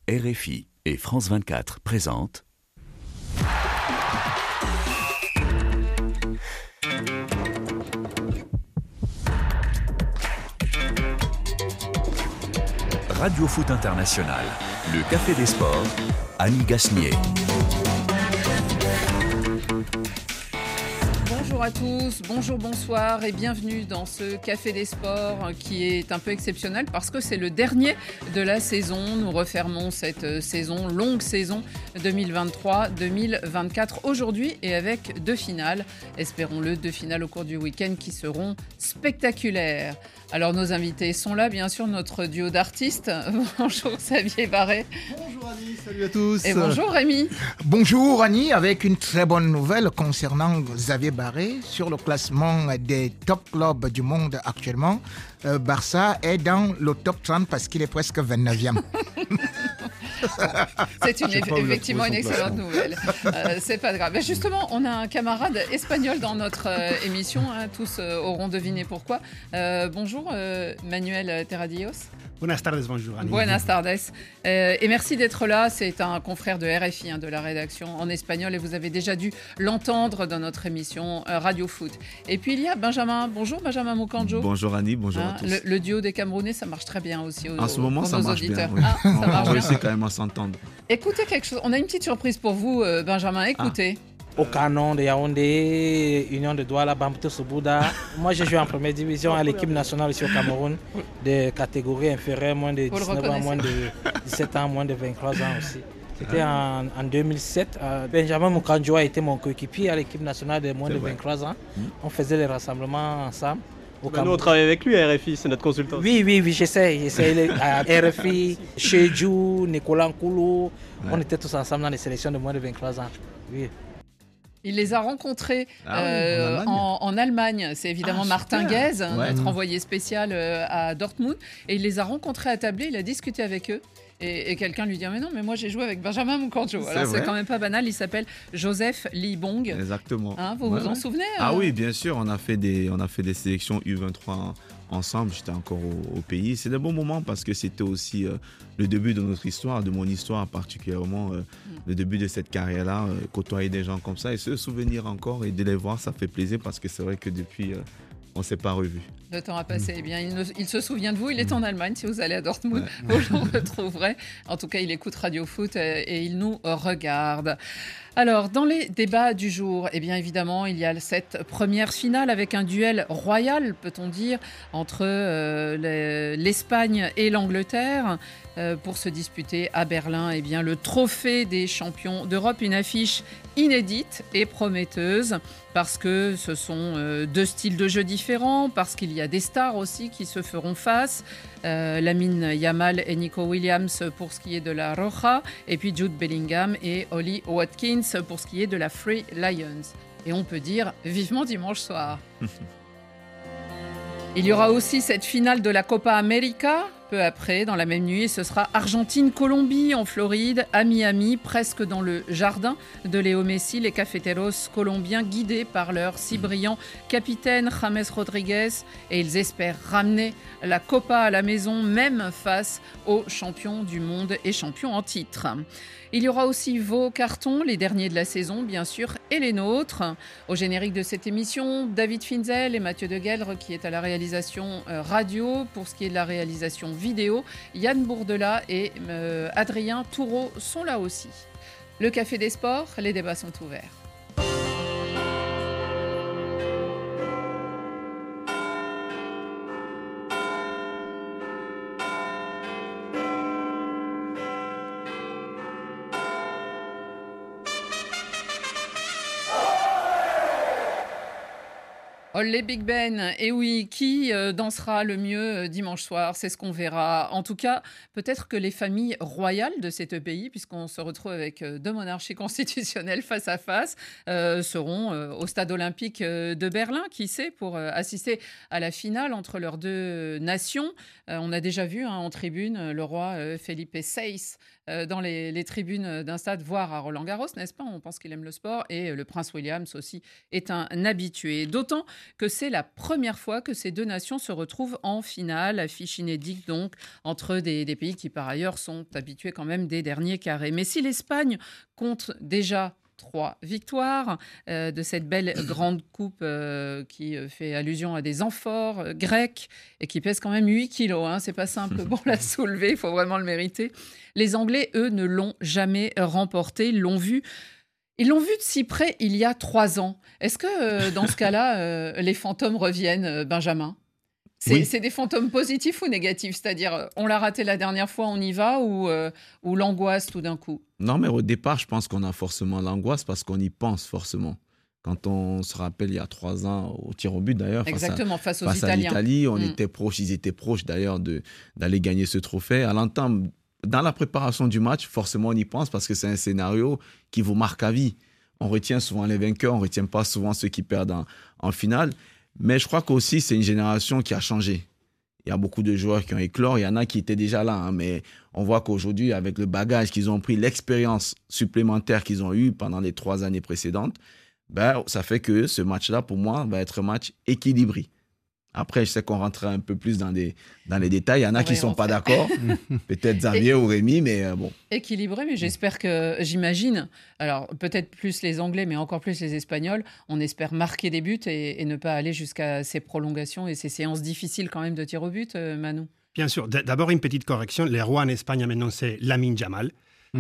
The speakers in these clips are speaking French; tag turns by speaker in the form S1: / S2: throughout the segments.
S1: RFI et France 24 présentent Radio Foot International, le Café des Sports, Annie Gasnier.
S2: Bonjour à tous, bonjour, bonsoir et bienvenue dans ce Café des Sports qui est un peu exceptionnel parce que c'est le dernier de la saison. Nous refermons cette saison, longue saison 2023-2024 aujourd'hui et avec deux finales, espérons-le, deux finales au cours du week-end qui seront spectaculaires. Alors nos invités sont là, bien sûr, notre duo d'artistes. Bonjour Xavier Barret.
S3: Bonjour Annie, salut à tous.
S2: Et bonjour Rémi.
S4: Bonjour Annie, avec une très bonne nouvelle concernant Xavier Barret. Sur le classement des top clubs du monde actuellement, Barça est dans le top 30 parce qu'il est presque 29e.
S2: C'est effectivement une excellente nouvelle. C'est pas grave. Mais justement, on a un camarade espagnol dans notre émission. Tous auront deviné pourquoi. Bonjour, Manuel Terradillos.
S3: Buenas tardes, bonjour Annie.
S2: Buenas tardes. Et merci d'être là. C'est un confrère de RFI, de la rédaction en espagnol. Et vous avez déjà dû l'entendre dans notre émission Radio Foot. Et puis il y a Benjamin. Bonjour Benjamin Moukandjo.
S5: Bonjour Annie, bonjour à tous.
S2: Le duo des Camerounais, ça marche très bien aussi
S5: en ce moment, ça marche
S2: auditeurs.
S5: Bien. Oui.
S2: Ça marche
S5: on réussit quand même à s'entendre.
S2: Écoutez quelque chose. On a une petite surprise pour vous, Benjamin. Écoutez.
S6: Au canon de Yaoundé, Union de Douala, Bambuto Soumbouda. Moi, j'ai joué en première division à l'équipe nationale ici au Cameroun, de catégorie inférieure, moins de 19 ans, moins de 17 ans, moins de 23 ans aussi. C'était en 2007. Benjamin Moukandjo a été mon coéquipier à l'équipe nationale de moins de 23 ans. On faisait les rassemblements ensemble.
S7: Nous, on travaille avec lui à RFI, c'est notre consultant.
S6: Oui, j'essaie à RFI, Chedjou, Nicolas Nkoulou. On était tous ensemble dans les sélections de moins de 23 ans. Oui.
S2: Il les a rencontrés en Allemagne. C'est évidemment Martin Guez, notre envoyé spécial à Dortmund. Et il les a rencontrés à Tablé, il a discuté avec eux. Et quelqu'un lui dit « Mais non, mais moi j'ai joué avec Benjamin Moukandjo ». Alors c'est quand même pas banal, il s'appelle Joseph Libong.
S5: Exactement.
S2: Vous vous en souvenez
S5: Ah oui, bien sûr, on a fait des sélections U23 ensemble, j'étais encore au pays. C'est des bons moments parce que c'était aussi le début de notre histoire, de mon histoire particulièrement, le début de cette carrière-là, côtoyer des gens comme ça et se souvenir encore et de les voir, ça fait plaisir parce que c'est vrai que depuis, on ne s'est pas revus.
S2: Le temps a passé. Eh bien, il se souvient de vous. Il est en Allemagne. Si vous allez à Dortmund, vous le retrouverez. En tout cas, il écoute Radio Foot et il nous regarde. Alors, dans les débats du jour, eh bien évidemment, il y a cette première finale avec un duel royal, peut-on dire, entre l'Espagne et l'Angleterre pour se disputer à Berlin eh bien, le trophée des champions d'Europe, une affiche inédite et prometteuse parce que ce sont deux styles de jeu différents, parce qu'il y a des stars aussi qui se feront face. Lamine Yamal et Nico Williams pour ce qui est de la Roja, et puis Jude Bellingham et Ollie Watkins pour ce qui est de la Free Lions. Et on peut dire vivement dimanche soir. Il y aura aussi cette finale de la Copa América. Peu après, dans la même nuit, ce sera Argentine-Colombie en Floride, à Miami, presque dans le jardin de Léo Messi. Les cafeteros colombiens guidés par leur si brillant capitaine James Rodriguez. Et ils espèrent ramener la Copa à la maison, même face aux champions du monde et champions en titre. Il y aura aussi vos cartons, les derniers de la saison, bien sûr, et les nôtres. Au générique de cette émission, David Finzel et Mathieu Degueldre, qui est à la réalisation radio. Pour ce qui est de la réalisation vidéo, Yann Bourdela et Adrien Toureau sont là aussi. Le Café des Sports, les débats sont ouverts. Les Big Ben, et oui, qui dansera le mieux dimanche soir, c'est ce qu'on verra. En tout cas, peut-être que les familles royales de ces deux pays, puisqu'on se retrouve avec deux monarchies constitutionnelles face à face, seront au stade olympique de Berlin, qui sait, pour assister à la finale entre leurs deux nations. On a déjà vu en tribune le roi Felipe VI dans les tribunes d'un stade, voire à Roland-Garros, n'est-ce pas? On pense qu'il aime le sport. Et le prince William aussi est un habitué. D'autant que c'est la première fois que ces deux nations se retrouvent en finale, affiche inédite donc, entre des pays qui par ailleurs sont habitués quand même des derniers carrés. Mais si l'Espagne compte déjà 3 victoires de cette belle grande coupe qui fait allusion à des amphores grecs et qui pèse quand même 8 kilos. Hein. C'est pas simple pour la soulever, il faut vraiment le mériter. Les Anglais, eux, ne l'ont jamais remporté. Ils l'ont vu de si près il y a 3 ans. Est-ce que dans ce cas-là, les fantômes reviennent, Benjamin ? C'est des fantômes positifs ou négatifs ? C'est-à-dire, on l'a raté la dernière fois, on y va, ou l'angoisse tout d'un coup ?
S5: Non, mais au départ, je pense qu'on a forcément l'angoisse parce qu'on y pense forcément. Quand on se rappelle, il y a 3 ans, au tir au but d'ailleurs,
S2: face aux
S5: à
S2: Italiens.
S5: l'Italie, on était proches, ils étaient proches d'ailleurs d'aller gagner ce trophée. À l'entame, dans la préparation du match, forcément, on y pense parce que c'est un scénario qui vous marque à vie. On retient souvent les vainqueurs, on ne retient pas souvent ceux qui perdent en finale. Mais je crois qu'aussi, c'est une génération qui a changé. Il y a beaucoup de joueurs qui ont éclore. Il y en a qui étaient déjà là. Hein, mais on voit qu'aujourd'hui, avec le bagage qu'ils ont pris, l'expérience supplémentaire qu'ils ont eue pendant les 3 années précédentes, ça fait que ce match-là, pour moi, va être un match équilibré. Après, je sais qu'on rentrerait un peu plus dans les détails. Il y en a qui ne sont pas d'accord. Peut-être Xavier ou Rémi, mais bon.
S2: Équilibré, mais j'imagine, alors peut-être plus les Anglais, mais encore plus les Espagnols, on espère marquer des buts et ne pas aller jusqu'à ces prolongations et ces séances difficiles quand même de tir au but, Manu.
S3: Bien sûr. D'abord, une petite correction. Les rois en Espagne, maintenant, c'est Lamine Yamal.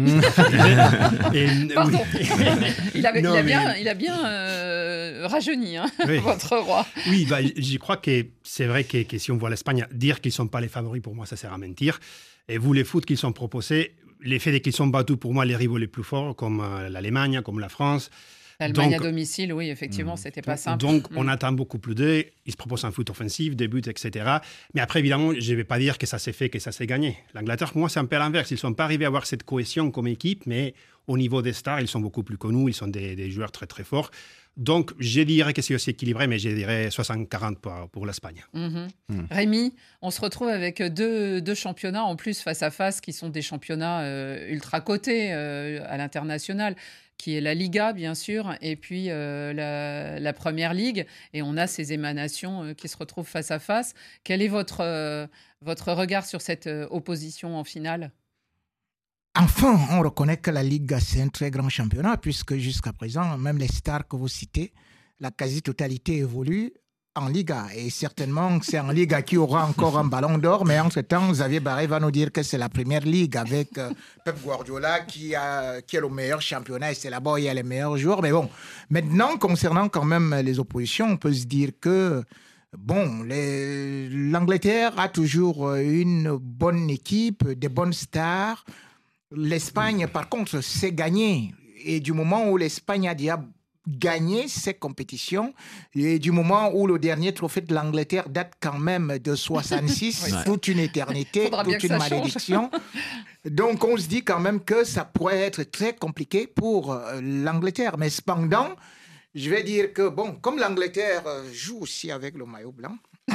S2: Pardon. Il a bien rajeuni, hein, oui. Votre roi.
S3: Oui, je crois que c'est vrai que si on voit l'Espagne, dire qu'ils ne sont pas les favoris, pour moi, ça sert à mentir. Et vous, les foot qu'ils sont proposés, l'effet qu'ils sont battus, pour moi, les rivaux les plus forts, comme l'Allemagne, comme la France.
S2: L'Allemagne à domicile, oui, effectivement, c'était pas simple.
S3: Donc, on attend beaucoup plus d'eux. Ils se proposent un foot offensif, des buts, etc. Mais après, évidemment, je ne vais pas dire que ça s'est fait, que ça s'est gagné. L'Angleterre, pour moi, c'est un peu l'inverse. Ils ne sont pas arrivés à avoir cette cohésion comme équipe, mais au niveau des stars, ils sont beaucoup plus connus. Ils sont des joueurs très, très forts. Donc, je dirais que c'est aussi équilibré, mais je dirais 60-40 pour l'Espagne.
S2: Rémi, on se retrouve avec deux championnats en plus face à face qui sont des championnats ultra cotés à l'international, qui est la Liga, bien sûr, et puis la Première Ligue. Et on a ces émanations qui se retrouvent face à face. Quel est votre regard sur cette opposition en finale ?
S4: Enfin, on reconnaît que la Ligue, c'est un très grand championnat, puisque jusqu'à présent, même les stars que vous citez, la quasi-totalité évolue en Liga. Et certainement, c'est en Liga qui aura encore un ballon d'or. Mais entre-temps, Xavier Barré va nous dire que c'est la Première Ligue avec Pep Guardiola qui est le meilleur championnat. Et c'est là-bas où il y a les meilleurs joueurs. Mais bon, maintenant, concernant quand même les oppositions, on peut se dire que l'Angleterre a toujours une bonne équipe, des bonnes stars. L'Espagne, par contre, c'est gagné. Et du moment où l'Espagne a déjà gagné ces compétitions, et du moment où le dernier trophée de l'Angleterre date quand même de 66, toute une éternité, toute une malédiction. Donc, on se dit quand même que ça pourrait être très compliqué pour l'Angleterre. Mais cependant, je vais dire que, comme l'Angleterre joue aussi avec le maillot blanc,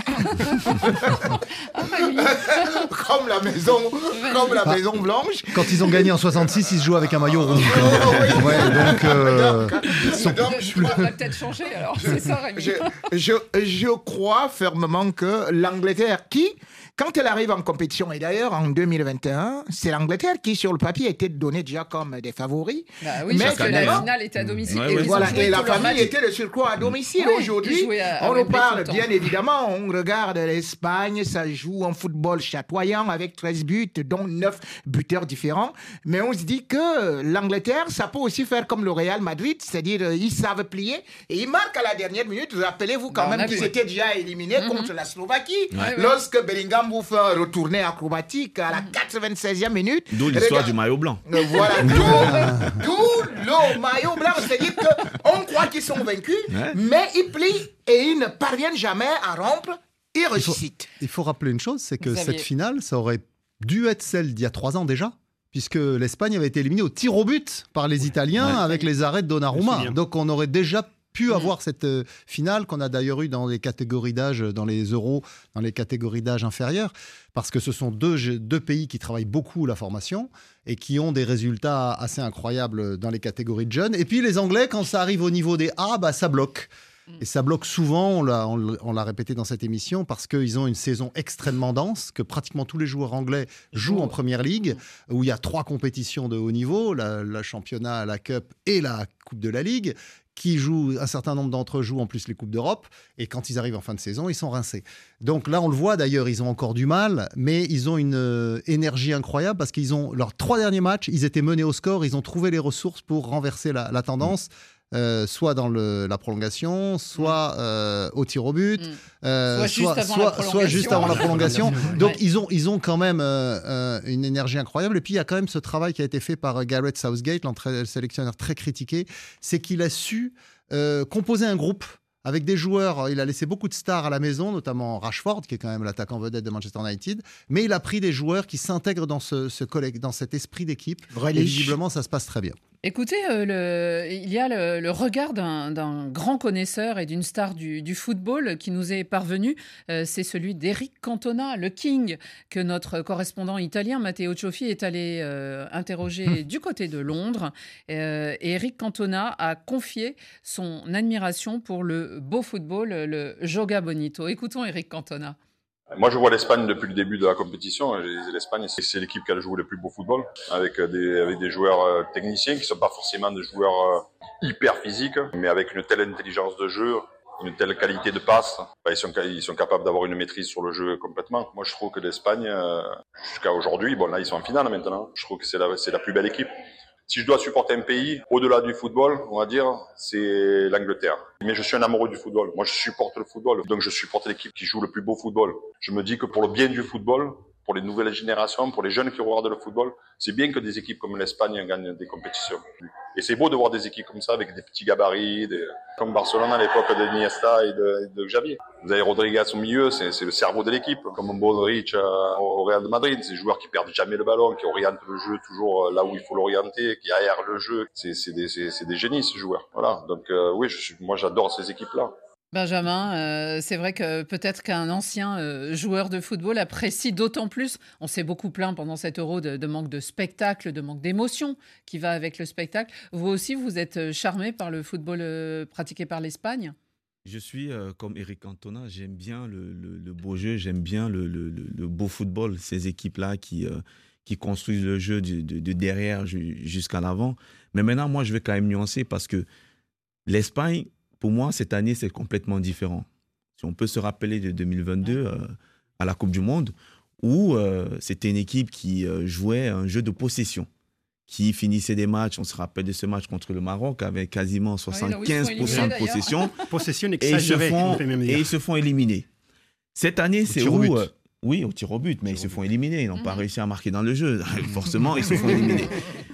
S4: comme la Maison Blanche.
S8: Quand ils ont gagné en 66, ils se jouent avec un maillot rouge.
S2: On va peut-être changer alors, c'est ça, Rémi.
S4: Je crois fermement que l'Angleterre quand elle arrive en compétition, et d'ailleurs en 2021, c'est l'Angleterre qui sur le papier était donnée déjà comme des favoris.
S2: Oui, parce que la finale était à domicile.
S4: Et la famille était de surcroît à domicile. Aujourd'hui, on nous parle bien évidemment, on regarde l'Espagne, ça joue en football chatoyant avec 13 buts, dont 9 buteurs différents. Mais on se dit que l'Angleterre, ça peut aussi faire comme le Real Madrid, c'est-à-dire ils savent plier et ils marquent à la dernière minute. Rappelez-vous quand même qu'ils étaient déjà éliminés contre la Slovaquie lorsque Bellingham vous fait un retourné acrobatique à la 96e minute.
S5: D'où l'histoire du maillot blanc.
S4: Voilà, d'où le maillot blanc. C'est-à-dire qu'on croit qu'ils sont vaincus, mais ils plient et ils ne parviennent jamais à rompre. Ils ressuscitent.
S8: Il faut rappeler une chose, c'est que cette finale, ça aurait dû être celle d'il y a 3 ans déjà, puisque l'Espagne avait été éliminée au tir au but par les Italiens avec les arrêts de Donnarumma. Donc on aurait déjà pu avoir cette finale qu'on a d'ailleurs eu dans les catégories d'âge, dans les euros, dans les catégories d'âge inférieures, parce que ce sont deux pays qui travaillent beaucoup la formation et qui ont des résultats assez incroyables dans les catégories de jeunes. Et puis les Anglais, quand ça arrive au niveau des A, ça bloque. Et ça bloque souvent, on l'a répété dans cette émission, parce qu'ils ont une saison extrêmement dense, que pratiquement tous les joueurs anglais jouent en Première Ligue, où il y a 3 compétitions de haut niveau, la championnat, la Cup et la Coupe de la Ligue, qui jouent, un certain nombre d'entre eux jouent en plus les Coupes d'Europe, et quand ils arrivent en fin de saison, ils sont rincés. Donc là, on le voit d'ailleurs, ils ont encore du mal, mais ils ont une énergie incroyable, parce qu'ils ont leurs 3 derniers matchs, ils étaient menés au score, ils ont trouvé les ressources pour renverser la tendance. Soit dans la prolongation, soit au tir au but, soit juste avant la prolongation. Donc ils ont quand même une énergie incroyable. Et puis il y a quand même ce travail qui a été fait par Gareth Southgate, le sélectionneur très critiqué, c'est qu'il a su composer un groupe avec des joueurs. Il a laissé beaucoup de stars à la maison, notamment Rashford, qui est quand même l'attaquant vedette de Manchester United, mais il a pris des joueurs qui s'intègrent dans dans cet esprit d'équipe. Et visiblement, ça se passe très bien.
S2: Écoutez, il y a le regard d'un grand connaisseur et d'une star du football qui nous est parvenu. C'est celui d'Eric Cantona, le King, que notre correspondant italien Matteo Cioffi est allé interroger du côté de Londres. Et Eric Cantona a confié son admiration pour le beau football, le Joga Bonito. Écoutons Eric Cantona.
S9: Moi, je vois l'Espagne depuis le début de la compétition. L'Espagne, c'est l'équipe qui a joué le plus beau football, avec des joueurs techniciens qui ne sont pas forcément des joueurs hyper physiques, mais avec une telle intelligence de jeu, une telle qualité de passe. Ils sont capables d'avoir une maîtrise sur le jeu complètement. Moi, je trouve que l'Espagne, jusqu'à aujourd'hui, bon là, ils sont en finale maintenant, je trouve que c'est la plus belle équipe. Si je dois supporter un pays, au-delà du football, on va dire, c'est l'Angleterre. Mais je suis un amoureux du football. Moi, je supporte le football. Donc, je supporte l'équipe qui joue le plus beau football. Je me dis que pour le bien du football, pour les nouvelles générations, pour les jeunes qui regardent le football, c'est bien que des équipes comme l'Espagne gagnent des compétitions. Et c'est beau de voir des équipes comme ça, avec des petits gabarits, comme Barcelone à l'époque d'Iniesta et de Xavi. Vous avez Rodriguez au milieu, c'est le cerveau de l'équipe, comme Modric au Real de Madrid. C'est des joueurs qui perdent jamais le ballon, qui orientent le jeu toujours là où il faut l'orienter, qui aèrent le jeu. C'est des génies, ces joueurs. Voilà. Donc oui, moi j'adore ces équipes-là.
S2: Benjamin, c'est vrai que peut-être qu'un ancien joueur de football apprécie d'autant plus, on s'est beaucoup plaint pendant cet Euro de manque de spectacle, de manque d'émotion qui va avec le spectacle. Vous aussi, vous êtes charmé par le football pratiqué par l'Espagne ?
S5: Je suis comme Eric Cantona, j'aime bien le beau jeu, j'aime bien le beau football, ces équipes-là qui construisent le jeu de derrière jusqu'à l'avant. Mais maintenant, moi, je vais quand même nuancer parce que l'Espagne, pour moi, cette année, c'est complètement différent. Si on peut se rappeler de 2022 à la Coupe du Monde, où c'était une équipe qui jouait un jeu de possession, qui finissait des matchs. On se rappelle de ce match contre le Maroc avec quasiment 75% de possession.
S3: Possession exagérée,
S5: et ils se font éliminer. Cette année, c'est où... oui, au tir au but, mais ils se font éliminer. Ils n'ont pas réussi à marquer dans le jeu. Forcément, ils se font éliminer.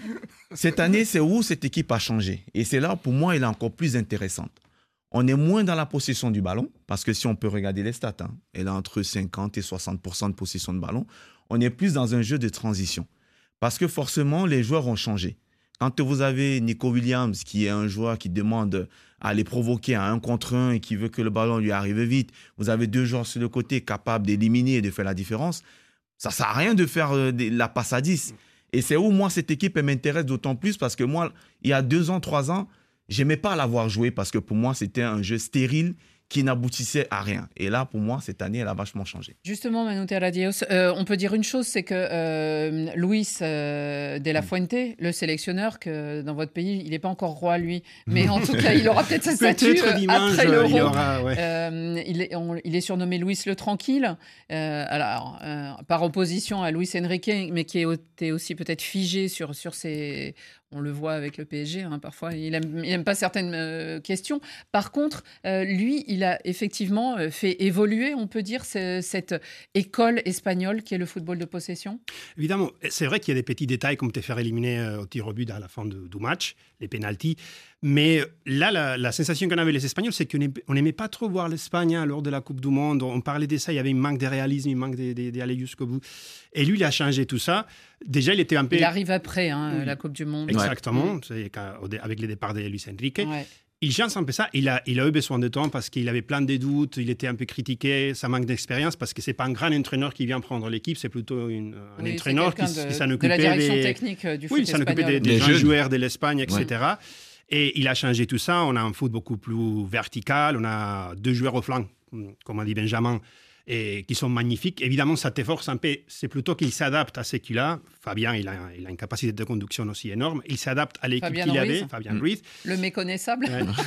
S5: Cette année, c'est où cette équipe a changé. Et c'est là, pour moi, elle est encore plus intéressante. On est moins dans la possession du ballon, parce que si on peut regarder les stats, elle a entre 50 et 60% de possession de ballon. On est plus dans un jeu de transition. Parce que forcément, les joueurs ont changé. Quand vous avez Nico Williams, qui est un joueur qui demande à aller provoquer à 1 contre 1 et qui veut que le ballon lui arrive vite, vous avez 2 joueurs sur le côté capables d'éliminer et de faire la différence, ça ne sert à rien de faire la passe à 10. Et c'est où, moi, cette équipe, elle m'intéresse d'autant plus parce que moi, il y a 2 ans, 3 ans, j'aimais pas l'avoir joué parce que pour moi, c'était un jeu stérile qui n'aboutissait à rien. Et là, pour moi, cette année, elle a vachement changé.
S2: Justement, Manu Terradios, on peut dire une chose, c'est que Luis de la Fuente, le sélectionneur, que dans votre pays, il n'est pas encore roi, lui, mais en tout cas, il aura peut-être sa statue après l'Euro. Il est surnommé Luis le Tranquille, par opposition à Luis Enrique, mais qui était aussi peut-être figé sur ses... On le voit avec le PSG, parfois, il n'aime pas certaines questions. Par contre, lui, il a effectivement fait évoluer, on peut dire, cette école espagnole qui est le football de possession.
S3: Évidemment, c'est vrai qu'il y a des petits détails comme te faire éliminer au tir au but à la fin du match, les pénaltys. Mais là, la sensation qu'on avait les Espagnols, c'est qu'on n'aimait pas trop voir l'Espagne lors de la Coupe du Monde. On parlait de ça, il y avait un manque de réalisme, un manque d'aller jusqu'au bout. Et lui, il a changé tout ça. Déjà, il était un peu...
S2: Il arrive après la Coupe du Monde.
S3: Exactement, avec le départ de Luis Enrique. Ouais. Il change un peu ça. Il a eu besoin de temps parce qu'il avait plein de doutes. Il était un peu critiqué, ça manque d'expérience parce que c'est pas un grand entraîneur qui vient prendre l'équipe, c'est plutôt un entraîneur qui s'en occupait
S2: de la direction technique du foot espagnol.
S3: Il s'en occupait des jeunes joueurs de l'Espagne, etc. Ouais. Et il a changé tout ça. On a un foot beaucoup plus vertical. On a 2 joueurs au flanc, comme a dit Benjamin, et qui sont magnifiques. Évidemment, ça t'efforce un peu. C'est plutôt qu'il s'adapte à ce qu'il a. Fabien, il a une capacité de conduction aussi énorne. Il s'adapte à l'équipe qu'il avait, Fabien Ruiz.
S2: Le méconnaissable.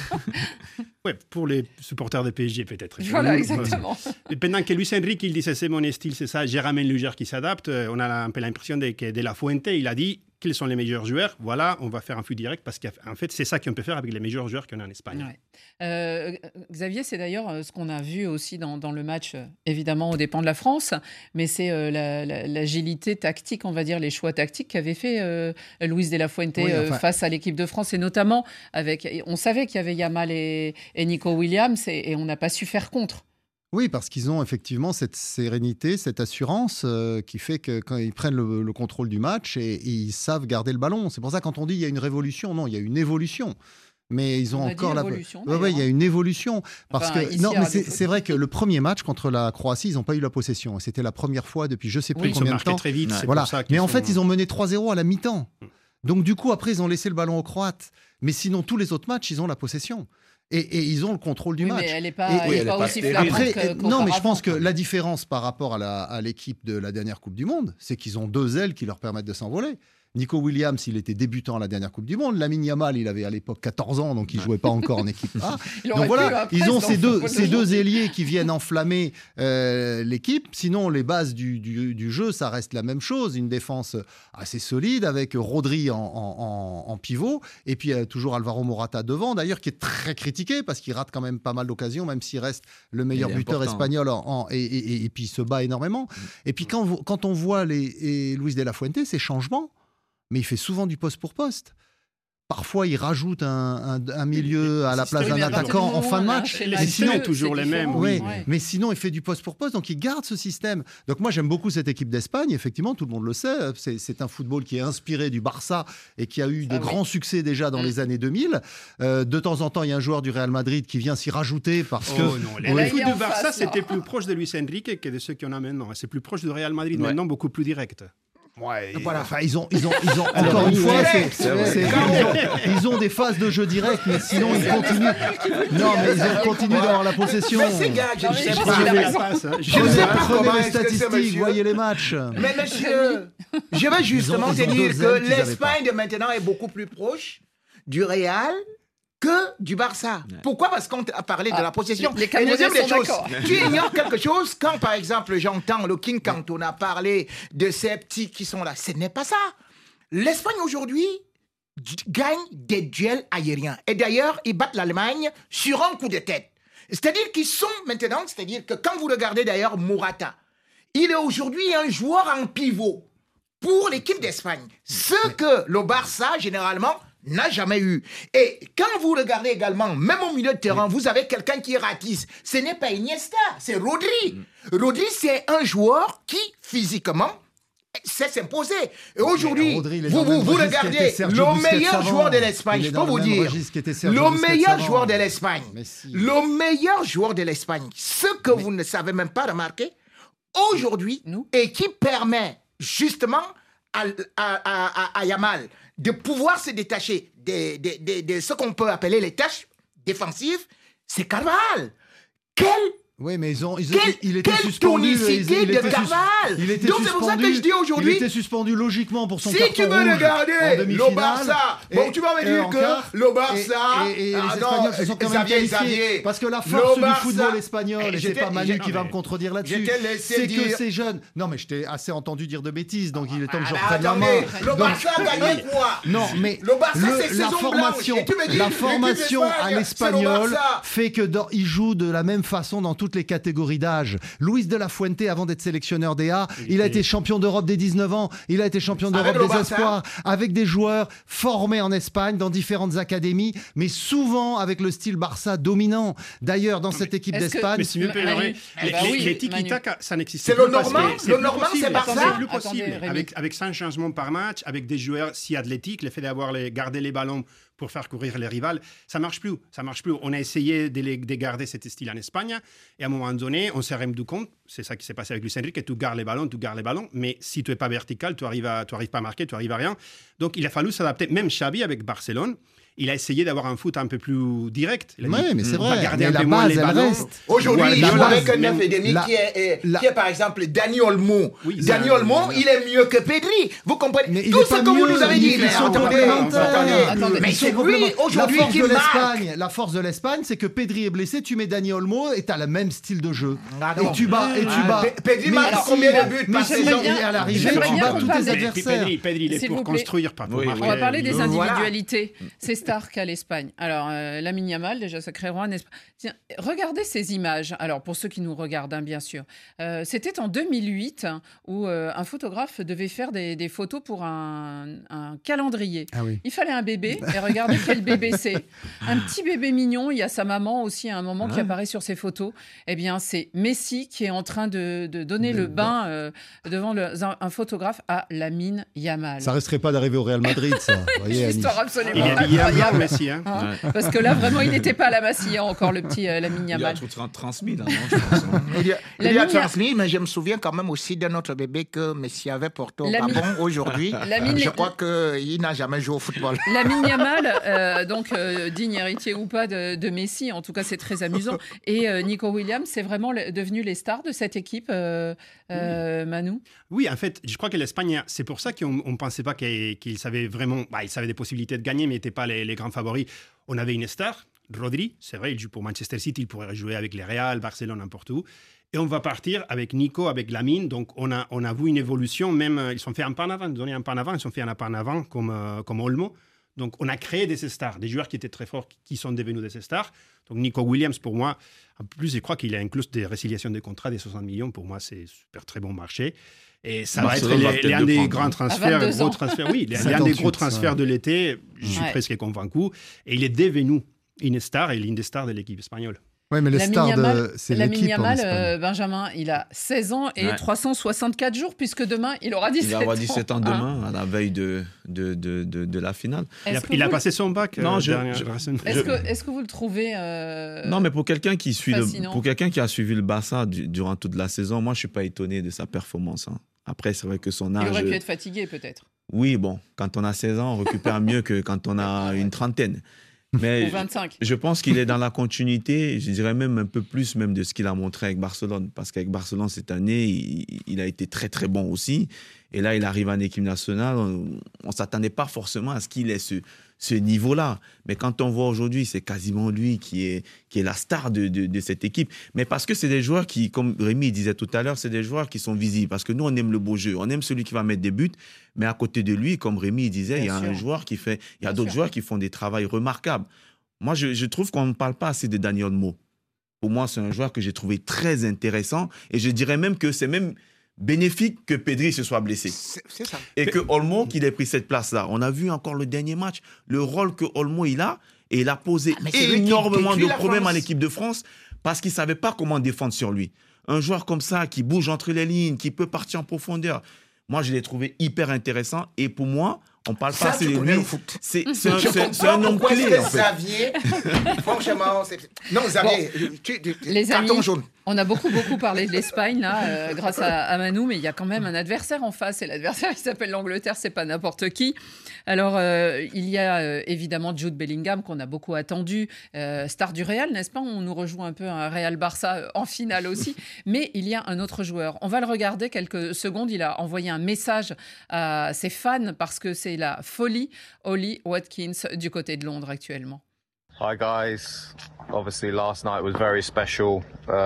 S3: Ouais, pour les supporters de PSG, peut-être.
S2: Voilà, exactement.
S3: Pendant que Luis Enrique, il disait c'est mon style, c'est ça, je ramène le joueur qui s'adapte, on a un peu l'impression que De La Fuente, il a dit quels sont les meilleurs joueurs, voilà, on va faire un foot direct, parce qu'en fait, c'est ça qu'on peut faire avec les meilleurs joueurs qu'on a en Espagne.
S2: Ouais. Xavier, c'est d'ailleurs ce qu'on a vu aussi dans le match, évidemment, aux dépens de la France, mais c'est l'agilité tactique, on va dire, les choix tactiques qu'avait fait Luis De La Fuente face à l'équipe de France, et notamment, on savait qu'il y avait Yamal et Nico Williams, et on n'a pas su faire contre.
S8: Oui, parce qu'ils ont effectivement cette sérénité, cette assurance qui fait que quand ils prennent le contrôle du match et ils savent garder le ballon. C'est pour ça quand on dit il y a une révolution, non, il y a une évolution. Mais ils ont encore il y a une évolution parce c'est vrai que le premier match contre la Croatie, ils n'ont pas eu la possession. C'était la première fois depuis je sais plus combien de temps.
S3: Très vite, c'est
S8: voilà.
S3: pour ça
S8: mais en fait, ils ont mené 3-0 à la mi-temps. Donc du coup, après, ils ont laissé le ballon aux Croates. Mais sinon, tous les autres matchs, ils ont la possession. Et ils ont le contrôle du match.
S2: Mais elle n'est pas aussi flagrante qu'auparavant.
S8: Non, mais je pense que la différence par rapport à l'équipe de la dernière Coupe du Monde, c'est qu'ils ont 2 ailes qui leur permettent de s'envoler. Nico Williams, il était débutant à la dernière Coupe du Monde. Lamine Yamal, il avait à l'époque 14 ans, donc il ne jouait pas encore en équipe A. Donc voilà, ils ont ces deux ailiers qui viennent enflammer l'équipe. Sinon, les bases du jeu, ça reste la même chose. Une défense assez solide avec Rodri en pivot. Et puis toujours Alvaro Morata devant, d'ailleurs, qui est très critiqué parce qu'il rate quand même pas mal d'occasions, même s'il reste le meilleur buteur espagnol et puis il se bat énormément. Et puis quand on voit Luis De La Fuente, ces changements, mais il fait souvent du poste pour poste. Parfois, il rajoute un milieu à la place d'un attaquant en fin de match.
S3: Les sinon, toujours les mêmes.
S8: Oui. Mais sinon, il fait du poste pour poste, donc il garde ce système. Donc moi, j'aime beaucoup cette équipe d'Espagne. Effectivement, tout le monde le sait. C'est un football qui est inspiré du Barça et qui a eu de grands succès déjà dans les années 2000. De temps en temps, il y a un joueur du Real Madrid qui vient s'y rajouter parce que...
S3: Le foot du Barça, c'était plus proche de Luis Enrique que de ceux qu'on a maintenant. C'est plus proche du Real Madrid maintenant, beaucoup plus direct.
S8: Ouais, voilà. Enfin, ils ont encore une fois, ils ont des phases de jeu direct, mais sinon ils continuent. Non, mais ils continuent d'avoir la possession.
S4: Mais ces gars, je sais
S8: prenez les statistiques, voyez les matchs.
S4: Mais monsieur, je veux justement te dire que l'Espagne de maintenant est beaucoup plus proche du Real que du Barça. Pourquoi? Parce qu'on a parlé de la possession.
S2: Les Camerounais sont d'accord.
S4: Tu ignores quelque chose quand, par exemple, j'entends le King quand on a parlé de ces petits qui sont là. Ce n'est pas ça. L'Espagne aujourd'hui gagne des duels aériens. Et d'ailleurs, ils battent l'Allemagne sur un coup de tête. C'est-à-dire qu'ils sont maintenant, c'est-à-dire que quand vous regardez d'ailleurs Morata, il est aujourd'hui un joueur en pivot pour l'équipe d'Espagne. Ce que le Barça, généralement, n'a jamais eu. Et quand vous regardez également, même au milieu de terrain, vous avez quelqu'un qui ratisse. Ce n'est pas Iniesta, c'est Rodri. Rodri, c'est un joueur qui, physiquement, sait s'imposer. Et aujourd'hui, vous regardez le meilleur joueur de l'Espagne, je peux vous dire, le meilleur joueur de l'Espagne, le meilleur joueur de l'Espagne, ce que vous ne savez même pas remarquer, aujourd'hui, et qui permet justement à Yamal de pouvoir se détacher de ce qu'on peut appeler les tâches défensives, c'est Carvajal.
S8: Oui, mais il était suspendu.
S4: Il était donc c'est pour ça que je dis aujourd'hui.
S8: Il était suspendu logiquement pour son
S4: carton rouge.
S8: Si tu veux
S4: regarder le Barça, bon, tu vas me dire que le Barça
S8: et les Espagnols se sont quand même qualifiés parce que la force du football espagnol, et c'est pas Manu qui va me contredire là-dessus, c'est que ces jeunes. Non, mais je t'ai assez entendu dire de bêtises, donc il est temps que je reprenne la main.
S4: Le Barça a gagné quoi? Non, mais
S8: la formation à l'espagnol fait que il joue de la même façon dans toutes les catégories d'âge. Luis De La Fuente, avant d'être sélectionneur des A, il a été champion d'Europe des 19 ans, il a été champion d'Europe des espoirs, avec des joueurs formés en Espagne, dans différentes académies, mais souvent avec le style Barça dominant. D'ailleurs, dans cette équipe d'Espagne...
S3: Mais si vous permettez, les tiki-taka, ça n'existe plus.
S4: C'est le normand, c'est Barça.
S3: C'est plus possible. Avec 5 changements par match, avec des joueurs si athlétiques, le fait d'avoir gardé les ballons pour faire courir les rivales, ça marche plus. On a essayé de garder cet style en Espagne et à un moment donné, on s'est rendu compte, c'est ça qui s'est passé avec Luis Enrique, que tu gardes les ballons, mais si tu n'es pas vertical, tu arrives pas à marquer, tu arrives à rien. Donc il a fallu s'adapter. Même Xavi avec Barcelone, il a essayé d'avoir un foot un peu plus direct.
S8: Oui, mais c'est vrai.
S3: On va garder
S8: mais
S3: un peu moins les ballons.
S4: Aujourd'hui, il joue avec un 9,5 qui est par exemple Dani Olmo.
S3: Oui,
S4: Dani Olmo, il est mieux que Pedri. Vous comprenez
S8: mais
S4: tout ce que vous nous avez dit. Mais
S2: attendez.
S4: Mais c'est lui aujourd'hui qui marque.
S8: La force de l'Espagne, c'est que Pedri est blessé, tu mets Dani Olmo et tu as le même style de jeu. Et tu bats.
S4: Pedri marque combien de buts par saison?
S8: À l'arrivée, tu bats tous tes adversaires.
S3: Pedri, il est pour construire, pas pour marquer.
S2: On va parler des individualités. C'est star qu'à l'Espagne. Alors, Lamine Yamal, déjà sacré roi en Espagne. Tiens, regardez ces images. Alors, pour ceux qui nous regardent, bien sûr. C'était en 2008 où un photographe devait faire des photos pour un calendrier.
S8: Ah oui.
S2: Il fallait un bébé. Et regardez quel bébé c'est. Un petit bébé mignon. Il y a sa maman aussi à un moment qui apparaît sur ces photos. Eh bien, c'est Messi qui est en train de donner le bain devant un photographe à Lamine Yamal.
S8: Ça resterait pas d'arriver au Real Madrid, ça.
S2: Une histoire absolument
S3: il est
S2: incroyable.
S3: Messi, hein.
S2: Parce que là, vraiment, il n'était pas à la Massilla encore, le petit Lamine Yamal.
S5: Il a transmis, là, non, je pense.
S4: Il a transmis, mais je me souviens quand même aussi de notre bébé que Messi avait porté au Gabon aujourd'hui. Je crois qu'il n'a jamais joué au football.
S2: Lamine Yamal, donc digne héritier ou pas de Messi, en tout cas, c'est très amusant. Et Nico Williams, c'est vraiment devenu les stars de cette équipe, Manu?
S3: Oui, en fait, je crois que l'Espagne, c'est pour ça qu'on ne pensait pas qu'ils savaient vraiment... ils savaient des possibilités de gagner, mais n'étaient pas les grands favoris. On avait une star, Rodri, c'est vrai, il joue pour Manchester City, il pourrait jouer avec les Real, Barcelone, n'importe où. Et on va partir avec Nico, avec Lamine. Donc, on a vu une évolution, même, ils sont fait un pas en avant, donné un pas en avant, ils sont fait un pas en avant comme Olmo. Donc, on a créé des stars, des joueurs qui étaient très forts, qui sont devenus des stars. Donc, Nico Williams, pour moi, en plus, je crois qu'il a une clause de résiliation de contrat des 60 millions. Pour moi, c'est super très bon marché. Et ça va être l'un des grands transferts, gros transferts. Oui, l'un des gros transferts de l'été. Je suis presque convaincu. Et il est devenu une star et l'une des stars de l'équipe espagnole.
S8: Oui, mais les stars, c'est l'équipe.
S2: Lamine Yamal, Benjamin, il a 16 ans et 364 jours, puisque demain, il aura 17 ans.
S5: Il va avoir 17 ans demain, à la veille de la finale.
S3: Il a passé son bac.
S5: Non,
S2: est-ce que vous le trouvez
S5: Non, mais pour quelqu'un qui a suivi le Barça durant toute la saison, moi, je ne suis pas étonné de sa performance. Hein. Après, c'est vrai que son âge...
S2: Il aurait pu être fatigué, peut-être.
S5: Oui, bon, quand on a 16 ans, on récupère mieux que quand on a une trentaine. Mais
S2: ou 25.
S5: Je pense qu'il est dans la continuité, je dirais même un peu plus même de ce qu'il a montré avec Barcelone. Parce qu'avec Barcelone, cette année, il a été très, très bon aussi. Et là, il arrive en équipe nationale. On ne s'attendait pas forcément à ce qu'il ait ce niveau-là. Mais quand on voit aujourd'hui, c'est quasiment lui qui est la star de cette équipe. Mais parce que c'est des joueurs qui, comme Rémi disait tout à l'heure, c'est des joueurs qui sont visibles. Parce que nous, on aime le beau jeu. On aime celui qui va mettre des buts. Mais à côté de lui, comme Rémi disait, il y a un joueur qui fait... Il y a d'autres joueurs qui font des travails remarquables. Moi, je trouve qu'on ne parle pas assez de Dani Olmo. Pour moi, c'est un joueur que j'ai trouvé très intéressant. Et je dirais même que c'est même bénéfique que Pedri se soit blessé.
S4: C'est ça.
S5: Et que Olmo, qu'il ait pris cette place-là. On a vu encore le dernier match, le rôle que Olmo il a. Et il a posé énormément de problèmes à l'équipe de France parce qu'il ne savait pas comment défendre sur lui. Un joueur comme ça, qui bouge entre les lignes, qui peut partir en profondeur. Moi, je l'ai trouvé hyper intéressant. Et pour moi, on ne parle pas assez de lui. C'est un homme clé, en fait.
S4: Xavier, franchement... Non, Xavier,
S2: les amis,
S4: carton jaune.
S2: On a beaucoup parlé de l'Espagne, là, grâce à Manu, mais il y a quand même un adversaire en face. Et l'adversaire, il s'appelle l'Angleterre, c'est pas n'importe qui. Alors, il y a évidemment Jude Bellingham, qu'on a beaucoup attendu, star du Real, n'est-ce pas? On nous rejoint un peu un Real-Barça en finale aussi. Mais il y a un autre joueur. On va le regarder quelques secondes. Il a envoyé un message à ses fans parce que c'est la folie. Ollie Watkins du côté de Londres actuellement.
S10: Hi guys, obviously last night was very special.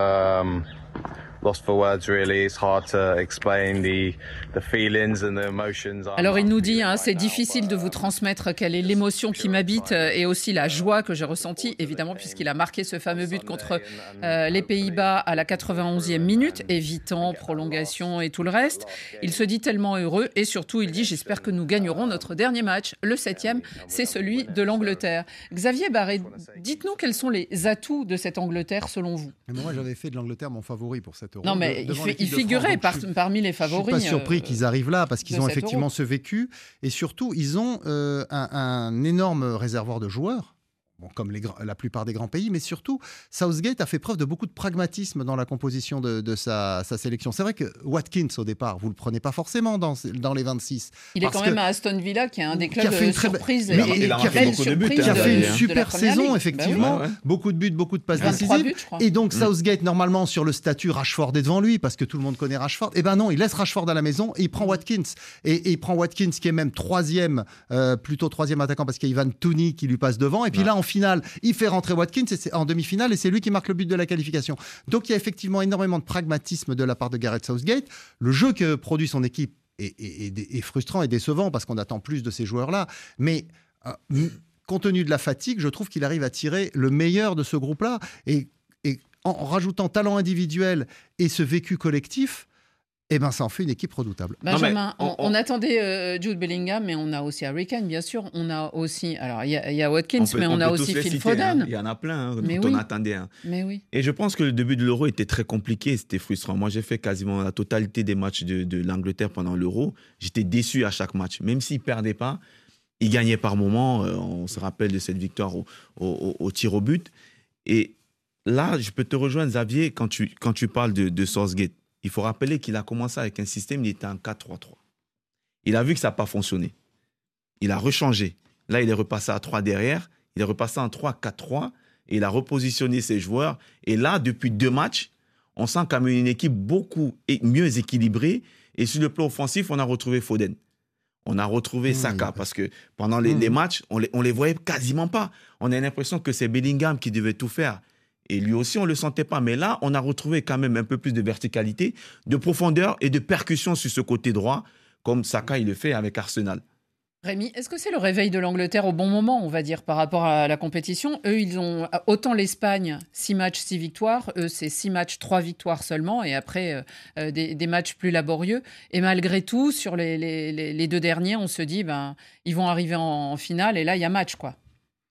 S10: Lost for words really, it's hard to explain the feelings and the emotions.
S2: Alors il nous dit, c'est difficile de vous transmettre quelle est l'émotion qui m'habite et aussi la joie que j'ai ressentie, évidemment puisqu'il a marqué ce fameux but contre les Pays-Bas à la 91e minute, évitant prolongation et tout le reste. Il se dit tellement heureux et surtout il dit, j'espère que nous gagnerons notre dernier match, le 7e, c'est celui de l'Angleterre. Xavier Barré, dites-nous quels sont les atouts de cette Angleterre selon vous?
S8: Moi j'avais fait de l'Angleterre mon favori pour cette Euro.
S2: Non, mais il figurait parmi les favoris.
S8: Je ne suis pas surpris qu'ils arrivent là parce qu'ils ont effectivement ce vécu. Et surtout, ils ont un énorme réservoir de joueurs. comme la plupart des grands pays, mais surtout, Southgate a fait preuve de beaucoup de pragmatisme dans la composition de sa sélection. C'est vrai que Watkins, au départ, vous ne le prenez pas forcément dans les 26.
S2: Il est quand même à Aston Villa, qui est un des clubs surprises.
S8: Qui a fait une super saison, effectivement. Beaucoup de buts, beaucoup de passes décisives. Et donc, Southgate, normalement, sur le statut, Rashford est devant lui, parce que tout le monde connaît Rashford. Eh ben non, il laisse Rashford à la maison et il prend Watkins. Et il prend Watkins, qui est même plutôt troisième attaquant, parce qu'il y a Ivan Toney qui lui passe devant. Et puis là, en finale, il fait rentrer Watkins en demi-finale et c'est lui qui marque le but de la qualification. Donc il y a effectivement énormément de pragmatisme de la part de Gareth Southgate. Le jeu que produit son équipe est frustrant et décevant parce qu'on attend plus de ces joueurs-là. Mais compte tenu de la fatigue, je trouve qu'il arrive à tirer le meilleur de ce groupe-là. Et en rajoutant talent individuel et ce vécu collectif, eh ben, ça en fait une équipe redoutable.
S2: Benjamin, on attendait Jude Bellingham, mais on a aussi Harry Kane, bien sûr. On a aussi, alors il y a Watkins, mais on a aussi Phil Foden.
S5: Il y en a plein, on attendait un.
S2: Mais oui.
S5: Et je pense que le début de l'Euro était très compliqué, c'était frustrant. Moi, j'ai fait quasiment la totalité des matchs de l'Angleterre pendant l'Euro. J'étais déçu à chaque match, même s'ils ne perdaient pas. Ils gagnaient par moments. On se rappelle de cette victoire au tir au but. Et là, je peux te rejoindre, Xavier, quand tu parles de Southgate. Il faut rappeler qu'il a commencé avec un système, il était en 4-3-3. Il a vu que ça n'a pas fonctionné. Il a rechangé. Là, il est repassé à 3 derrière. Il est repassé en 3-4-3. Et il a repositionné ses joueurs. Et là, depuis 2 matchs, on sent quand même une équipe beaucoup mieux équilibrée. Et sur le plan offensif, on a retrouvé Foden. On a retrouvé Saka. Parce que pendant les matchs, on les voyait quasiment pas. On a l'impression que c'est Bellingham qui devait tout faire. Et lui aussi, on ne le sentait pas. Mais là, on a retrouvé quand même un peu plus de verticalité, de profondeur et de percussion sur ce côté droit, comme Saka, il le fait avec Arsenal.
S2: Rémi, est-ce que c'est le réveil de l'Angleterre au bon moment, on va dire, par rapport à la compétition ? Eux, ils ont autant l'Espagne, 6 matchs, 6 victoires. Eux, c'est 6 matchs, 3 victoires seulement. Et après, des matchs plus laborieux. Et malgré tout, sur les 2 derniers, on se dit, ils vont arriver en finale. Et là, il y a match, quoi.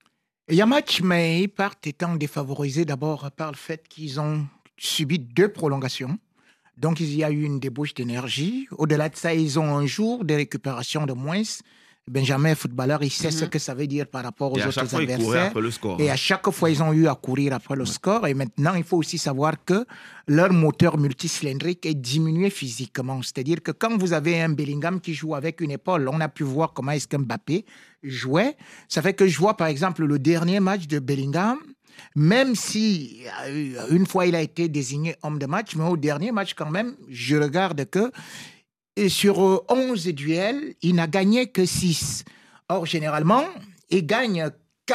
S4: Il y a match, mais ils partent étant défavorisés d'abord par le fait qu'ils ont subi 2 prolongations. Donc, il y a eu une débauche d'énergie. Au-delà de ça, ils ont un jour de récupération de moins. Benjamin, footballeur, il sait ce que ça veut dire par rapport aux autres adversaires. Et à chaque fois, ils ont eu à courir après le score. Et maintenant, il faut aussi savoir que leur moteur multicylindrique est diminué physiquement. C'est-à-dire que quand vous avez un Bellingham qui joue avec une épaule, on a pu voir comment est-ce qu'Mbappé jouait. Ça fait que je vois, par exemple, le dernier match de Bellingham, même si une fois il a été désigné homme de match, mais au dernier match quand même, je regarde que et sur 11 duels, il n'a gagné que 6. Or, généralement, il gagne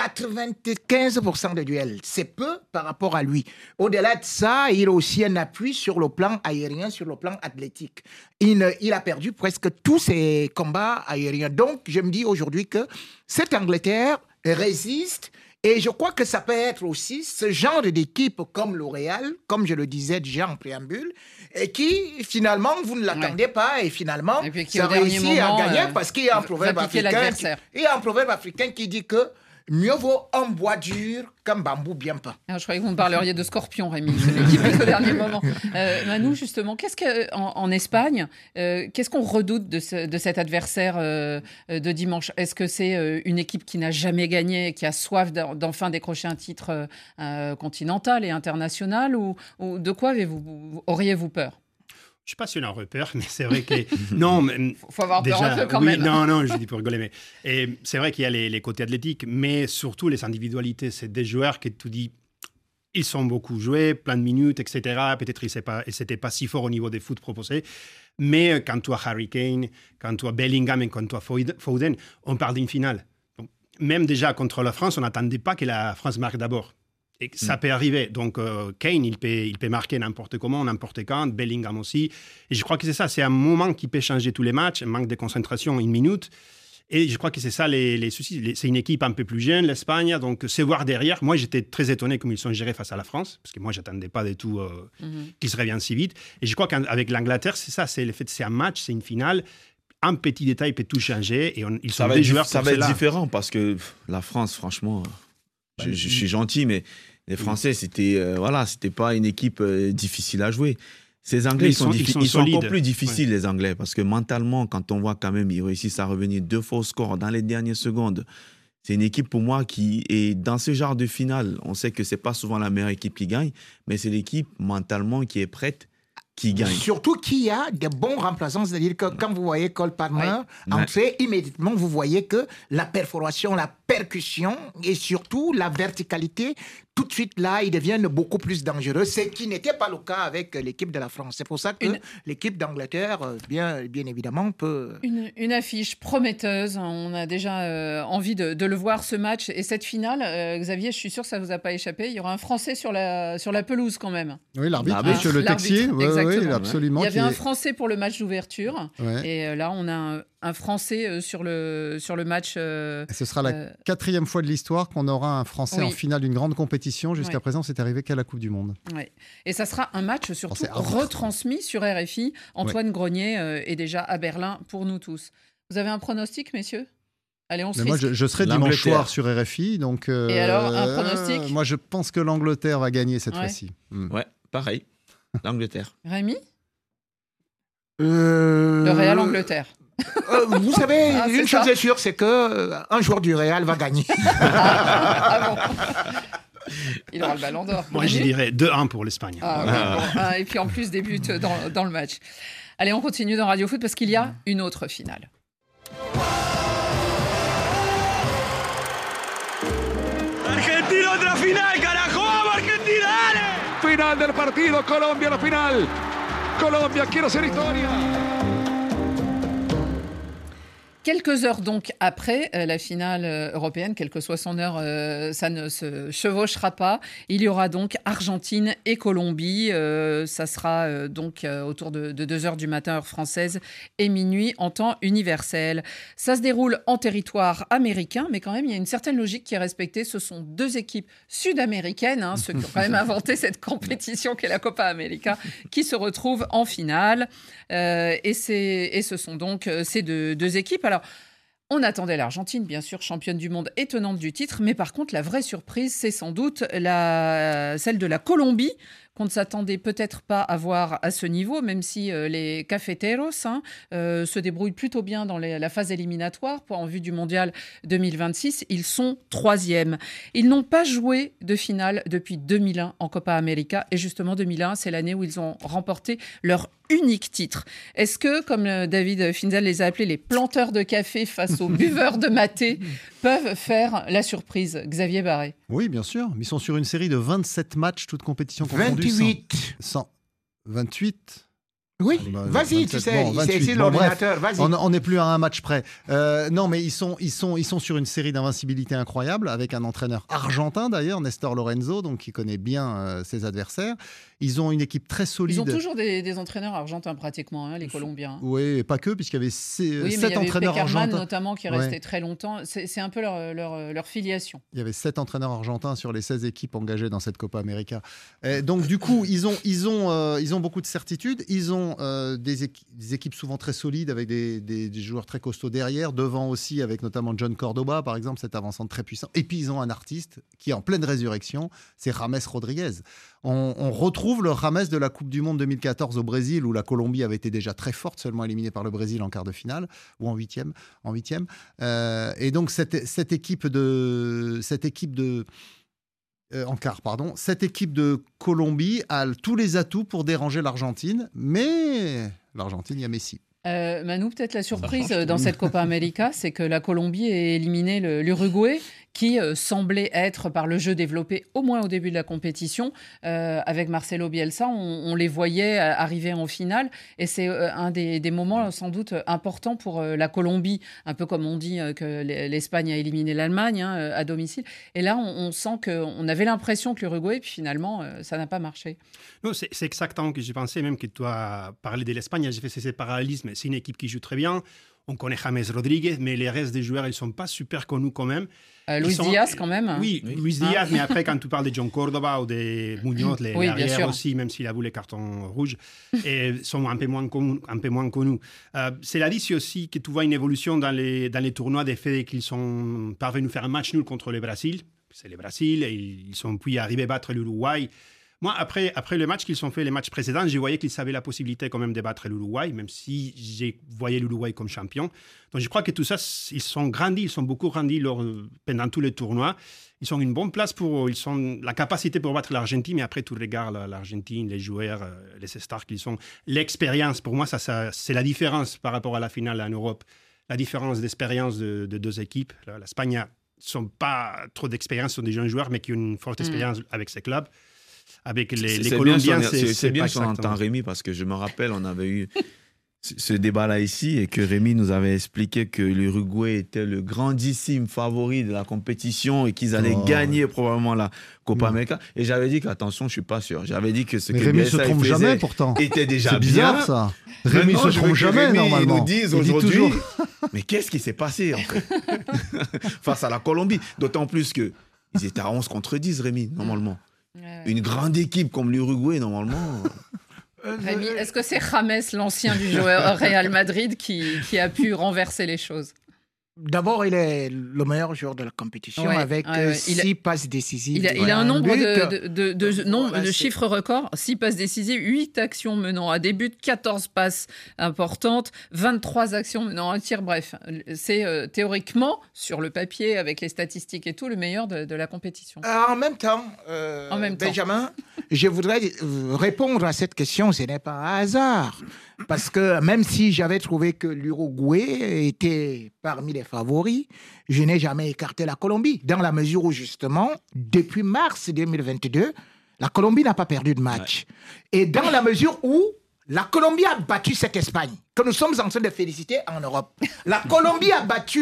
S4: 95% de duels. C'est peu par rapport à lui. Au-delà de ça, il a aussi un appui sur le plan aérien, sur le plan athlétique. Il a perdu presque tous ses combats aériens. Donc, je me dis aujourd'hui que cette Angleterre résiste. Et je crois que ça peut être aussi ce genre d'équipe comme L'Oréal, comme je le disais déjà en préambule, et qui, finalement, vous ne l'attendez pas, et finalement, ça réussit à gagner parce qu'il y a un proverbe africain qui dit que mieux vaut un bois dur qu'un bambou bien peint.
S2: Je croyais que vous me parleriez de Scorpion, Rémi. C'est l'équipe au dernier moment. Manu, justement, en Espagne, qu'est-ce qu'on redoute de cet adversaire de dimanche ? Est-ce que c'est une équipe qui n'a jamais gagné, qui a soif d'enfin décrocher un titre continental et international, ou de quoi auriez-vous peur ?
S3: Je ne sais pas si on a repère, mais c'est vrai que... Non, mais
S2: faut avoir peur un peu quand même.
S3: Non, je dis pour rigoler. Mais c'est vrai qu'il y a les côtés athlétiques, mais surtout les individualités. C'est des joueurs que tu dis, ils sont beaucoup joués, plein de minutes, etc. Peut-être ils n'étaient pas si forts au niveau des foot proposés. Mais quand tu as Harry Kane, quand tu as Bellingham et quand tu as Foden, on parle d'une finale. Donc, même déjà contre la France, on n'attendait pas que la France marque d'abord. Et ça peut arriver. Donc, Kane, il peut marquer n'importe comment, n'importe quand. Bellingham aussi. Et je crois que c'est ça. C'est un moment qui peut changer tous les matchs. Un manque de concentration, une minute. Et je crois que c'est ça les soucis. C'est une équipe un peu plus jeune, l'Espagne. Donc, c'est voir derrière. Moi, j'étais très étonné comme ils sont gérés face à la France. Parce que moi, je n'attendais pas du tout qu'ils se reviennent si vite. Et je crois qu'avec l'Angleterre, c'est ça. C'est le fait que c'est un match, c'est une finale. Un petit détail peut tout changer. Et ils sont des joueurs
S5: ça va être différent parce que la France, franchement, je suis gentil, mais... Les Français, c'était pas une équipe difficile à jouer. Ces Anglais, ils sont encore plus difficiles, les Anglais, parce que mentalement, quand on voit quand même, ils réussissent à revenir 2 fois au score dans les dernières secondes. C'est une équipe pour moi qui est dans ce genre de finale. On sait que c'est pas souvent la meilleure équipe qui gagne, mais c'est l'équipe mentalement qui est prête qui gagne.
S4: Surtout qu'il y a des bons remplaçants, c'est-à-dire que quand vous voyez Cole Palmer entrer, immédiatement vous voyez que la perforation, la percussion et surtout la verticalité, tout de suite là, ils deviennent beaucoup plus dangereux, ce qui n'était pas le cas avec l'équipe de la France. C'est pour ça que l'équipe d'Angleterre, bien évidemment, peut...
S2: Une affiche prometteuse, on a déjà envie de le voir ce match et cette finale. Xavier, je suis sûr que ça ne vous a pas échappé, il y aura un Français sur la pelouse quand même.
S8: Oui, l'arbitre, monsieur Le Texier. Oui, absolument.
S2: Il y avait un Français pour le match d'ouverture et là on a un Français sur le match.
S8: Et ce sera la 4e fois de l'histoire qu'on aura un Français en finale d'une grande compétition. Jusqu'à présent, c'est arrivé qu'à la Coupe du Monde.
S2: Et ça sera un match surtout retransmis sur RFI. Antoine Grenier est déjà à Berlin pour nous tous. Vous avez un pronostic, messieurs? Allez, on se
S8: Moi, je serai dimanche soir sur RFI. Donc,
S2: et alors, un pronostic?
S8: Moi, je pense que l'Angleterre va gagner cette fois-ci.
S5: Ouais, pareil. L'Angleterre.
S2: Rémi? Le Real Angleterre.
S4: Vous savez, une chose est sûre, c'est qu'un joueur du Real va gagner.
S2: Bon. Il aura le ballon d'or.
S3: Moi, je dirais 2-1 pour l'Espagne.
S2: Et puis en plus, des buts dans le match. Allez, on continue dans Radio Foot parce qu'il y a une autre finale.
S11: Argentino de la finale, carajo, Argentina, dale! Final del partido, Colombia la final. Colombia quiere hacer historia.
S2: Quelques heures donc après la finale européenne, quelle que soit son heure, ça ne se chevauchera pas. Il y aura donc Argentine et Colombie. Ça sera donc autour de 2h du matin, heure française, et minuit en temps universel. Ça se déroule en territoire américain, mais quand même, il y a une certaine logique qui est respectée. Ce sont deux équipes sud-américaines, ceux qui ont quand même inventé cette compétition qu'est la Copa América, qui se retrouvent en finale. Et ce sont donc ces deux équipes. Alors, on attendait l'Argentine, bien sûr, championne du monde et tenante du titre, mais par contre, la vraie surprise, c'est sans doute celle de la Colombie, qu'on ne s'attendait peut-être pas à voir à ce niveau, même si les cafeteros se débrouillent plutôt bien dans la phase éliminatoire en vue du Mondial 2026. Ils sont 3e. Ils n'ont pas joué de finale depuis 2001 en Copa América. Et justement, 2001, c'est l'année où ils ont remporté leur unique titre. Est-ce que, comme David Finzel les a appelés, les planteurs de café face aux buveurs de maté peuvent faire la surprise? Xavier Barré.
S8: Oui, bien sûr. Ils sont sur une série de 27 matchs, toutes compétitions confondues. 28.
S4: Oui, vas-y, 27, tu sais, c'est l'ordinateur, vas-y.
S8: On n'est plus à un match près. Non, mais ils sont sur une série d'invincibilité incroyable, avec un entraîneur argentin d'ailleurs, Nestor Lorenzo, donc qui connaît bien ses adversaires. Ils ont une équipe très solide.
S2: Ils ont toujours des entraîneurs argentins pratiquement, les Colombiens.
S8: Oui, et pas que, puisqu'il y avait 7 entraîneurs
S2: Peckerman,
S8: argentins.
S2: Notamment, qui est resté très longtemps. C'est un peu leur filiation.
S8: Il y avait 7 entraîneurs argentins sur les 16 équipes engagées dans cette Copa América. Donc du coup, ils ont beaucoup de certitudes. Ils ont des équipes souvent très solides, avec des joueurs très costauds derrière, devant aussi, avec notamment John Cordoba, par exemple, cet avançant très puissant. Et puis ils ont un artiste qui est en pleine résurrection, c'est James Rodriguez. On retrouve le James de la Coupe du Monde 2014 au Brésil, où la Colombie avait été déjà très forte, seulement éliminée par le Brésil en quart de finale, ou en huitième. Et donc cette équipe de Colombie a tous les atouts pour déranger l'Argentine, mais l'Argentine, il y a Messi.
S2: Manu, peut-être la surprise dans cette Copa América, c'est que la Colombie ait éliminé l'Uruguay, qui semblait être, par le jeu développé au moins au début de la compétition, avec Marcelo Bielsa, on les voyait arriver en finale, et c'est un des moments sans doute importants pour la Colombie, un peu comme on dit que l'Espagne a éliminé l'Allemagne à domicile, et là on sent qu'on avait l'impression que l'Uruguay, puis finalement ça n'a pas marché.
S3: Non, c'est exactement ce que j'ai pensé, même que tu as parlé de l'Espagne, j'ai fait ces parallélismes, c'est une équipe qui joue très bien. On connaît James Rodriguez, mais les restes des joueurs, ils ne sont pas super connus quand même.
S2: Luis Diaz, quand même.
S3: Oui, Luis Diaz, mais après, quand tu parles de John Cordoba ou de Muñoz, les arrières aussi, même s'il a vu les cartons rouges, sont un peu moins connus. C'est là-dessus aussi que tu vois une évolution dans les tournois des faits qu'ils sont parvenus à faire un match nul contre le Brésil. C'est le Brésil, et ils sont puis arrivés à battre l'Uruguay. Moi, après le match qu'ils ont fait, les matchs précédents, je voyais qu'ils avaient la possibilité quand même de battre l'Uruguay, même si j'ai voyé l'Uruguay comme champion. Donc je crois que tout ça, ils sont grandis, ils sont beaucoup grandis pendant tous les tournois. Ils ont une bonne place ils ont la capacité pour battre l'Argentine, mais après, tu regardes l'Argentine, les joueurs, les stars qu'ils sont. L'expérience, pour moi, ça, c'est la différence par rapport à la finale en Europe. La différence d'expérience de deux équipes. L'Espagne n'a pas trop d'expérience, ce sont des jeunes joueurs, mais qui ont une forte expérience avec ces clubs. Avec les Colombiens,
S5: c'est bien si on entend Rémi, parce que je me rappelle, on avait eu ce débat-là ici et que Rémi nous avait expliqué que l'Uruguay était le grandissime favori de la compétition et qu'ils allaient gagner probablement la Copa América. Et j'avais dit qu'attention, je ne suis pas sûr. J'avais dit que ce que
S8: Rémi se trompe jamais pourtant.
S5: Était déjà
S8: c'est bizarre
S5: bien.
S8: Ça. Rémi se trompe jamais
S5: Rémi,
S8: normalement.
S5: Ils nous disent aujourd'hui, mais qu'est-ce qui s'est passé en fait face à la Colombie? D'autant plus qu'ils étaient à 11 contre 10, Rémi, normalement. Une grande équipe comme l'Uruguay, normalement.
S2: Rémi, est-ce que c'est James, l'ancien du joueur Real Madrid, qui a pu renverser les choses?
S4: D'abord, il est le meilleur joueur de la compétition avec 6 passes décisives.
S2: Il a un nombre de chiffres records, 6 passes décisives, 8 actions menant à des buts, 14 passes importantes, 23 actions menant à un tir. Bref, c'est théoriquement, sur le papier, avec les statistiques et tout, le meilleur de la compétition.
S4: En même temps, Benjamin, je voudrais répondre à cette question, ce n'est pas un hasard. Parce que même si j'avais trouvé que l'Uruguay était parmi les favoris, je n'ai jamais écarté la Colombie. Dans la mesure où, justement, depuis mars 2022, la Colombie n'a pas perdu de match. Ouais. Et dans la mesure où la Colombie a battu cette Espagne, que nous sommes en train de féliciter en Europe. La Colombie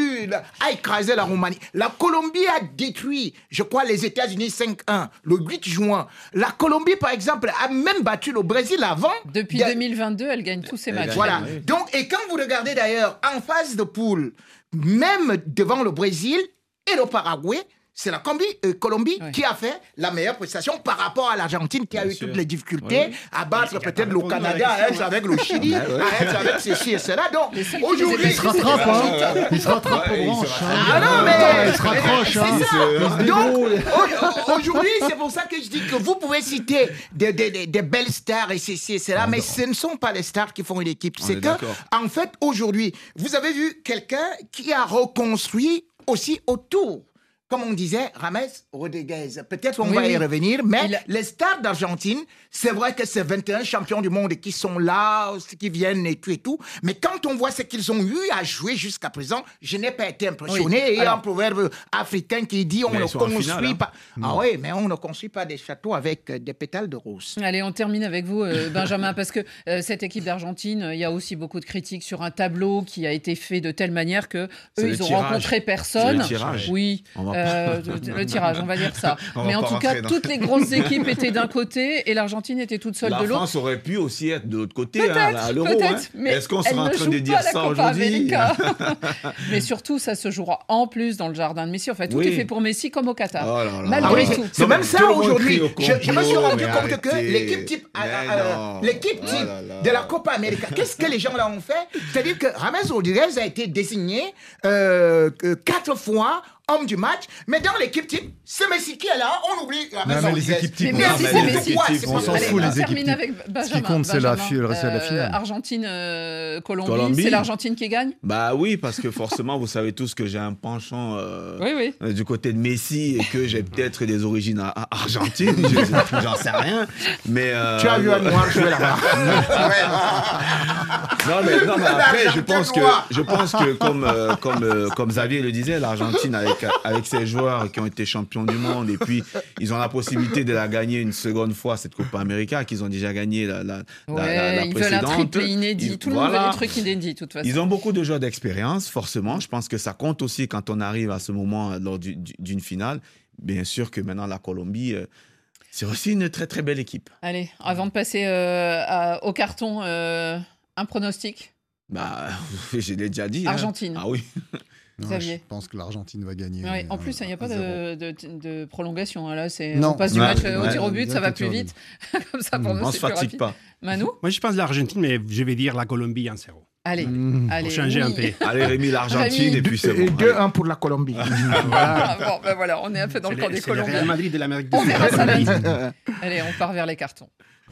S4: a écrasé la Roumanie. La Colombie a détruit, je crois, les États-Unis 5-1 le 8 juin. La Colombie, par exemple, a même battu le Brésil avant.
S2: Depuis 2022, elle gagne tous ses matchs.
S4: Voilà. Donc, et quand vous regardez d'ailleurs en phase de poule, même devant le Brésil et le Paraguay, c'est la Colombie qui a fait la meilleure prestation par rapport à l'Argentine qui a eu toutes les difficultés à battre peut-être le Canada, à être avec le Chili, à être avec ceci et cela. Donc, aujourd'hui...
S8: Il se rattrape, hein. Il se rattrape aux branches.
S4: Ah non, mais...
S8: Il se raccroche, hein.
S4: Donc, aujourd'hui, c'est pour ça que je dis que vous pouvez citer des belles stars et ceci et cela, mais ce ne sont pas les stars qui font une équipe. C'est que, en fait, aujourd'hui, vous avez vu quelqu'un qui a reconstruit aussi autour. Comme on disait, James Rodriguez. Peut-être on va y revenir, mais les stars d'Argentine, c'est vrai que c'est 21 champions du monde qui sont là, qui viennent et tout. Mais quand on voit ce qu'ils ont eu à jouer jusqu'à présent, je n'ai pas été impressionné. Oui. Et un proverbe africain qui dit on ne construit pas... Ah oui, mais on ne construit pas des châteaux avec des pétales de rose.
S2: Allez, on termine avec vous, Benjamin, parce que cette équipe d'Argentine, il y a aussi beaucoup de critiques sur un tableau qui a été fait de telle manière que eux, ils ont rencontré personne.
S5: C'est le tirage.
S2: Oui. Le tirage, on va dire ça. Mais en tout cas, toutes les grosses équipes étaient d'un côté et l'Argentine était toute seule de l'autre.
S5: La France aurait pu aussi être de l'autre côté, à l'Euro.
S2: Mais
S5: est-ce qu'on sera en train de dire ça aujourd'hui?
S2: Mais surtout, ça se jouera en plus dans le jardin de Messi. En fait, tout est fait pour Messi comme au Qatar.
S5: Oh là là.
S2: Malgré tout.
S4: C'est même ça aujourd'hui. Je me suis rendu compte que l'équipe type de la Copa América, qu'est-ce que les gens là ont fait? C'est-à-dire que James Rodriguez a été désigné 4 fois homme du match, mais dans l'équipe type, c'est Messi qui est là, on oublie la
S8: mais les équipes types, on s'en fout, les équipes types. Ce qui compte, c'est le reste de la finale.
S2: Argentine-Colombie, c'est l'Argentine qui gagne?
S5: Bah oui, parce que forcément, vous savez tous que j'ai un penchant du côté de Messi et que j'ai peut-être des origines argentines, j'en sais rien, mais...
S4: Tu as vu un noir jouer là-bas.
S5: Non, mais après, je pense que comme Xavier le disait, l'Argentine avec ses joueurs qui ont été champions du monde et puis ils ont la possibilité de la gagner une seconde fois, cette Copa América qu'ils ont déjà gagné la
S2: ils
S5: précédente.
S2: Veulent un triplé inédit. Tout le monde veut des trucs inédits, de toute façon.
S5: Ils ont beaucoup de joueurs d'expérience, forcément. Je pense que ça compte aussi quand on arrive à ce moment lors d'une finale. Bien sûr que maintenant, la Colombie... c'est aussi une très très belle équipe.
S2: Allez, avant de passer au carton, un pronostic?
S5: Je l'ai déjà dit.
S2: Argentine.
S5: Ah oui.
S8: Non, je pense que l'Argentine va gagner.
S2: Ouais, en plus, il n'y a pas de prolongation. Là, on passe du match au tir au but, ça va plus vite. Comme ça, pour nous,
S5: on
S2: c'est
S5: se fatigue
S2: plus rapide.
S5: pas.
S2: Manu?
S3: Moi, je pense l'Argentine, mais je vais dire la Colombie en 0.
S2: Allez,
S3: pour changer un peu.
S5: Allez, Rémi, l'Argentine, et puis c'est bon.
S4: Et 2-1 pour la Colombie.
S2: Voilà, on est un peu dans le camp des Colombiens.
S3: C'est le Real Madrid de l'Amérique du
S2: On
S3: Sud.
S2: verra ça lundi. Allez, on part vers les cartons.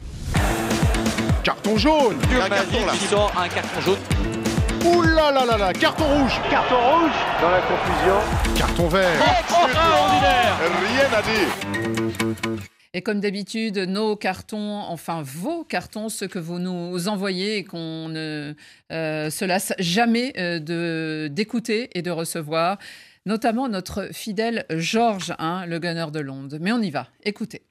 S11: Carton jaune.
S7: Un carton là. Un carton jaune.
S11: Ouh là là là là, carton rouge. Carton rouge. Dans la confusion. Carton vert. Extraordinaire. Rien à dire.
S2: Et comme d'habitude, nos cartons, enfin vos cartons, ceux que vous nous envoyez et qu'on ne se lasse jamais d'écouter et de recevoir, notamment notre fidèle Georges, le gunner de Londres. Mais on y va, écoutez.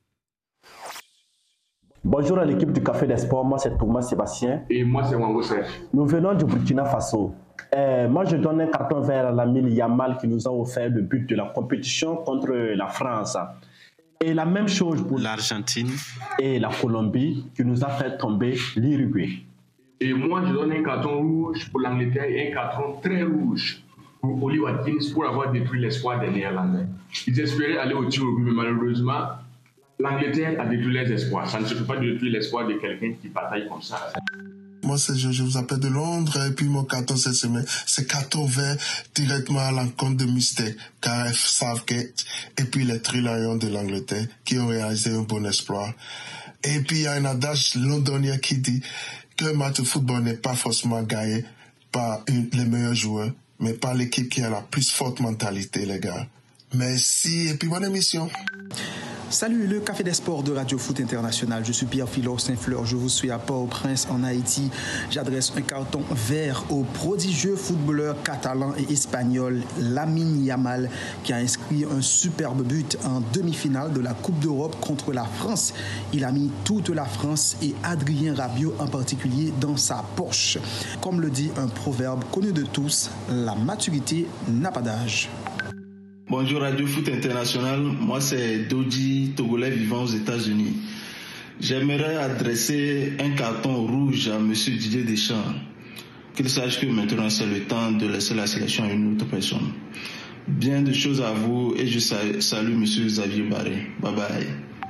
S12: Bonjour à l'équipe du Café des Sports, moi c'est Thomas Sébastien.
S13: Et moi c'est Wango Serge.
S12: Nous venons du Burkina Faso. Moi je donne un carton vert à Lamine Yamal qui nous a offert le but de la compétition contre la France. Et la même chose pour l'Argentine et la Colombie qui nous a fait tomber l'Uruguay.
S13: Et moi je donne un carton rouge pour l'Angleterre et un carton très rouge pour Oli Watkins pour avoir détruit l'espoir des Néerlandais. Ils espéraient aller au tir au but, mais malheureusement, l'Angleterre a détruit les espoirs. Ça ne se peut pas détruire l'espoir de quelqu'un qui bataille comme ça.
S14: Moi, je vous appelle de Londres et puis mon carton cette semaine, c'est carton vert directement à l'encontre de Mistake, KF Southgate et puis les Tri-Lions de l'Angleterre qui ont réalisé un bon exploit. Et puis il y a un adage londonien qui dit que un match de football n'est pas forcément gagné par les meilleurs joueurs, mais par l'équipe qui a la plus forte mentalité, les gars. Merci et puis bonne émission.
S15: Salut le Café des Sports de Radio Foot International. Je suis Pierre Philor Saint-Fleur. Je vous suis à Port-au-Prince en Haïti. J'adresse un carton vert au prodigieux footballeur catalan et espagnol Lamine Yamal qui a inscrit un superbe but en demi-finale de la Coupe d'Europe contre la France. Il a mis toute la France et Adrien Rabiot en particulier dans sa poche. Comme le dit un proverbe connu de tous, la maturité n'a pas d'âge.
S16: Bonjour Radio Foot International, moi c'est Doji, Togolais vivant aux États-Unis. J'aimerais adresser un carton rouge à M. Didier Deschamps. Qu'il sache que maintenant c'est le temps de laisser la sélection à une autre personne. Bien de choses à vous et je salue M. Xavier Barré. Bye bye.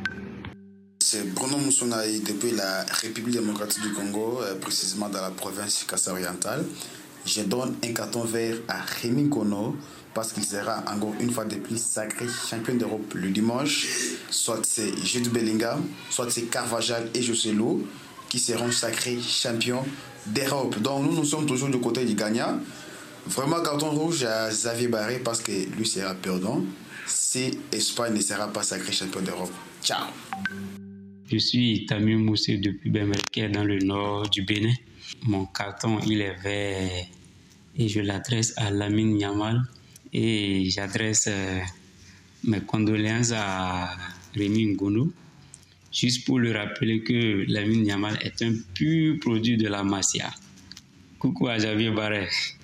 S17: C'est Bruno Moussounaï depuis la République démocratique du Congo, précisément dans la province Kassa-Orientale. Je donne un carton vert à Rémi Ngono parce qu'il sera encore une fois de plus sacré champion d'Europe le dimanche. Soit c'est Jude Bellingham, soit c'est Carvajal et Joselu qui seront sacrés champions d'Europe. Donc nous sommes toujours du côté du gagnant. Vraiment carton rouge à Xavier Barré parce que lui sera perdant si Espagne ne sera pas sacré champion d'Europe. Ciao.
S18: Je suis Tamir Moussé depuis Bemelke dans le nord du Bénin. Mon carton il est vert et je l'adresse à Lamine Yamal. Et j'adresse mes condoléances à Rémi Ngono, juste pour lui rappeler que Lamine Yamal est un pur produit de la Masia. Coucou à Xavier Barré.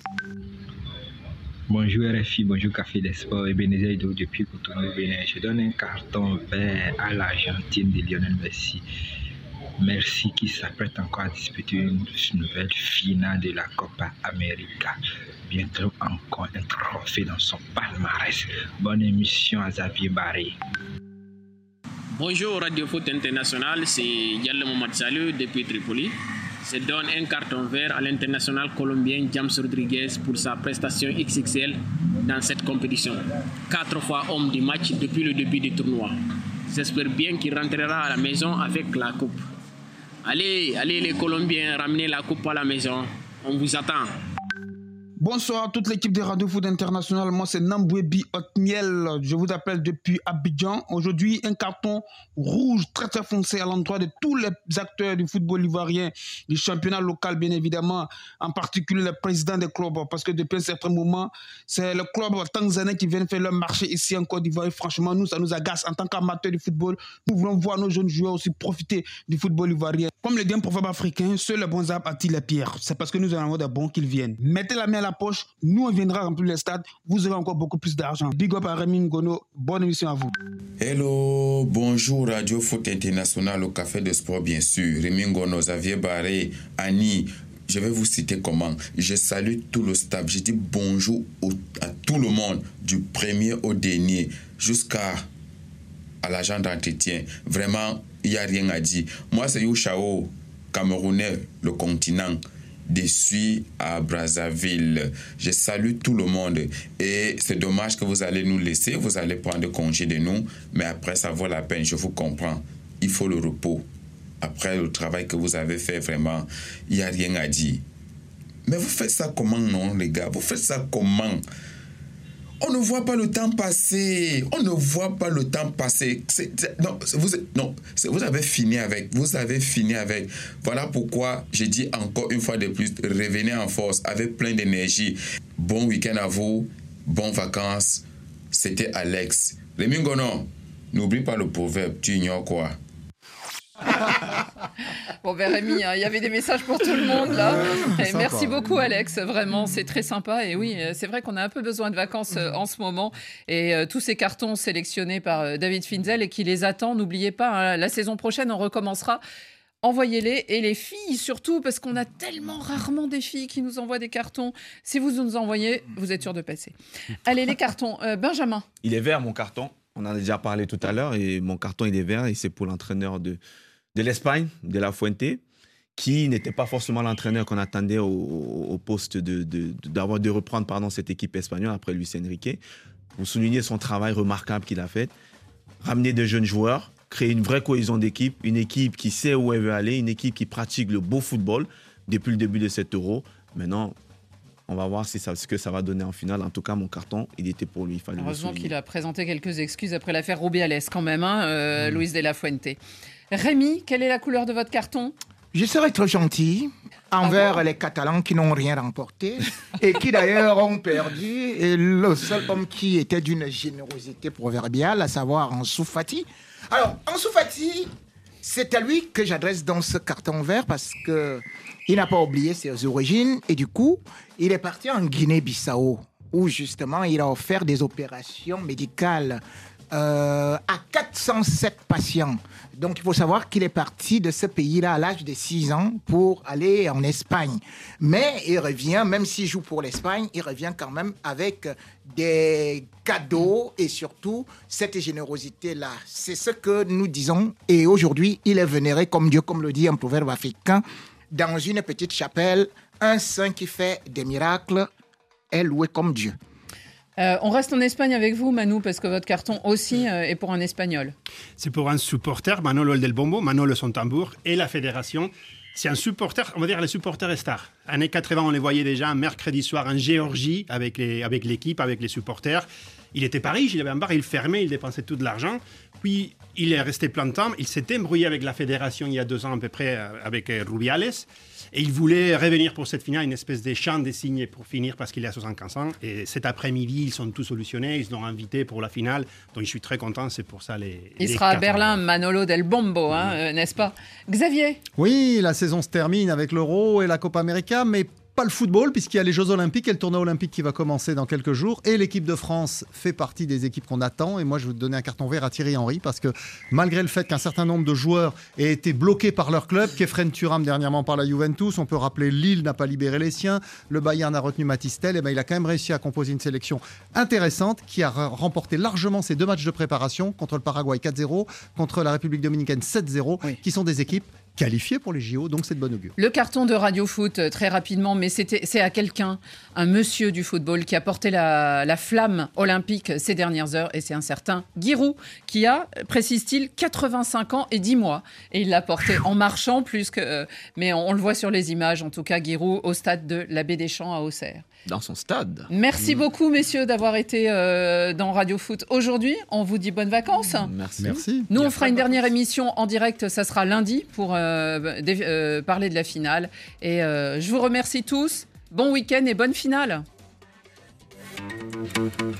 S19: Bonjour RFI, bonjour Café des Sports et Bénézé depuis Cotonou, Bénin. Je donne un carton vert à l'Argentine de Lionel Messi. Merci qui s'apprête encore à disputer une nouvelle finale de la Copa América. Bientôt encore un trophée dans son palmarès. Bonne émission à Xavier Barré.
S20: Bonjour Radio Foot International, c'est Yalle Mohamed Salou depuis Tripoli. Je donne un carton vert à l'international colombien James Rodriguez pour sa prestation XXL dans cette compétition. 4 fois homme du match depuis le début du tournoi. J'espère bien qu'il rentrera à la maison avec la coupe. Allez les Colombiens, ramenez la coupe à la maison. On vous attend.
S21: Bonsoir à toute l'équipe de Radio Foot International. Moi, c'est Nambouébi Hotmiel. Je vous appelle depuis Abidjan. Aujourd'hui, un carton rouge très très foncé à l'endroit de tous les acteurs du football ivoirien, du championnat local, bien évidemment, en particulier le président des clubs, parce que depuis un certain moment, c'est le club tanzanien qui vient faire leur marché ici en Côte d'Ivoire. Et franchement, nous, ça nous agace. En tant qu'amateurs du football, nous voulons voir nos jeunes joueurs aussi profiter du football ivoirien. Comme le dit un proverbe africain, seuls les bons arbres attirent les pierres. C'est parce que nous en avons des bons qu'ils viennent. Mettez la main à la poche, nous on viendra remplir les stades, vous aurez encore beaucoup plus d'argent. Big up à Rémi Ngono, bonne émission à vous.
S22: Hello, bonjour Radio Foot International au Café de Sport bien sûr. Rémi Ngono, Xavier Barré, Annie, je vais vous citer comment. Je salue tout le staff, je dis bonjour à tout le monde, du premier au dernier, jusqu'à l'agent d'entretien. Vraiment, il n'y a rien à dire. Moi, c'est Youchao, Camerounais, le continent. déçus à Brazzaville. Je salue tout le monde et c'est dommage que vous allez nous laisser, vous allez prendre congé de nous, mais après ça vaut la peine, je vous comprends. Il faut le repos. Après le travail que vous avez fait, vraiment, il n'y a rien à dire. Mais vous faites ça comment, non, les gars? Vous faites ça comment? On ne voit pas le temps passer. On ne voit pas le temps passer. Vous avez fini avec. Vous avez fini avec. Voilà pourquoi je dis encore une fois de plus, revenez en force avec plein d'énergie. Bon week-end à vous. Bonnes vacances. C'était Alex. Rémi Ngono, n'oublie pas le proverbe. Tu ignores quoi?
S2: Bon, Rémi, il y avait des messages pour tout le monde là. Et merci beaucoup, Alex. Vraiment, c'est très sympa. Et oui, c'est vrai qu'on a un peu besoin de vacances en ce moment. Et tous ces cartons sélectionnés par David Finzel et qui les attend, n'oubliez pas, hein, la saison prochaine, on recommencera. Envoyez-les, et les filles surtout, parce qu'on a tellement rarement des filles qui nous envoient des cartons. Si vous nous envoyez, vous êtes sûr de passer. Allez, les cartons. Benjamin.
S5: Il est vert, mon carton. On en a déjà parlé tout à l'heure. Et mon carton, il est vert. Et c'est pour l'entraîneur de l'Espagne, de la Fuente, qui n'était pas forcément l'entraîneur qu'on attendait au poste de reprendre cette équipe espagnole après Luis Enrique. Vous soulignez son travail remarquable qu'il a fait. Ramener de jeunes joueurs, créer une vraie cohésion d'équipe, une équipe qui sait où elle veut aller, une équipe qui pratique le beau football depuis le début de cet Euro. Maintenant, on va voir ce que ça va donner en finale. En tout cas, mon carton, il était pour lui.
S2: Heureusement qu'il a présenté quelques excuses après l'affaire Rubiales quand même, Luis de la Fuente. Rémi, quelle est la couleur de votre carton?
S4: Je serais trop gentil envers les Catalans qui n'ont rien remporté et qui d'ailleurs ont perdu. Et le seul homme qui était d'une générosité proverbiale, à savoir Ansu Fati. Alors, Ansu Fati, c'est à lui que j'adresse dans ce carton vert parce qu'il n'a pas oublié ses origines et du coup, il est parti en Guinée-Bissau où justement il a offert des opérations médicales à 407 patients. Donc, il faut savoir qu'il est parti de ce pays-là à l'âge de 6 ans pour aller en Espagne. Mais il revient, même s'il joue pour l'Espagne, il revient quand même avec des cadeaux et surtout cette générosité-là. C'est ce que nous disons. Et aujourd'hui, il est vénéré comme Dieu, comme le dit un proverbe africain, dans une petite chapelle. Un saint qui fait des miracles est loué comme Dieu.
S2: On reste en Espagne avec vous, Manu, parce que votre carton aussi est pour un Espagnol.
S3: C'est pour un supporter, Manolo del Bombo, Manolo son tambour, et la fédération. C'est un supporter, on va dire les supporters stars. Années 80, on les voyait déjà un mercredi soir en Géorgie avec l'équipe, avec les supporters. Il était pas riche, il avait un bar, il fermait, il dépensait tout de l'argent. Puis, il est resté plein de temps. Il s'est embrouillé avec la fédération il y a 2 ans à peu près, avec Rubiales. Et il voulait revenir pour cette finale, une espèce de chant des signes pour finir parce qu'il est à 75 ans. Et cet après-midi, ils sont tous solutionnés, ils sont invités pour la finale. Donc je suis très content, c'est pour ça
S2: Il sera à Berlin, Manolo del Bombo, n'est-ce pas? Xavier?
S8: Oui, la saison se termine avec l'Euro et la Copa América, mais pas le football, puisqu'il y a les Jeux Olympiques et le tournoi olympique qui va commencer dans quelques jours. Et l'équipe de France fait partie des équipes qu'on attend. Et moi, je vais donner un carton vert à Thierry Henry, parce que malgré le fait qu'un certain nombre de joueurs aient été bloqués par leur club, Kefren Thuram dernièrement par la Juventus, on peut rappeler Lille n'a pas libéré les siens, le Bayern a retenu Mathys Tel, et ben il a quand même réussi à composer une sélection intéressante qui a remporté largement ses 2 matchs de préparation contre le Paraguay 4-0, contre la République dominicaine 7-0, qui sont des équipes qualifié pour les JO, donc c'est de bonne augure.
S2: Le carton de Radio Foot, très rapidement, mais c'est à quelqu'un, un monsieur du football qui a porté la flamme olympique ces dernières heures, et c'est un certain Giroud, qui a, précise-t-il, 85 ans et 10 mois. Et il l'a porté en marchant plus que... mais on le voit sur les images, en tout cas, Giroud, au stade de l'Abbé Deschamps à Auxerre.
S5: Dans son stade.
S2: Merci beaucoup, messieurs, d'avoir été dans Radio Foot aujourd'hui. On vous dit bonnes vacances.
S8: Merci.
S2: Nous, on fera une dernière émission en direct, ça sera lundi, pour parler de la finale. Et je vous remercie tous. Bon week-end et bonne finale.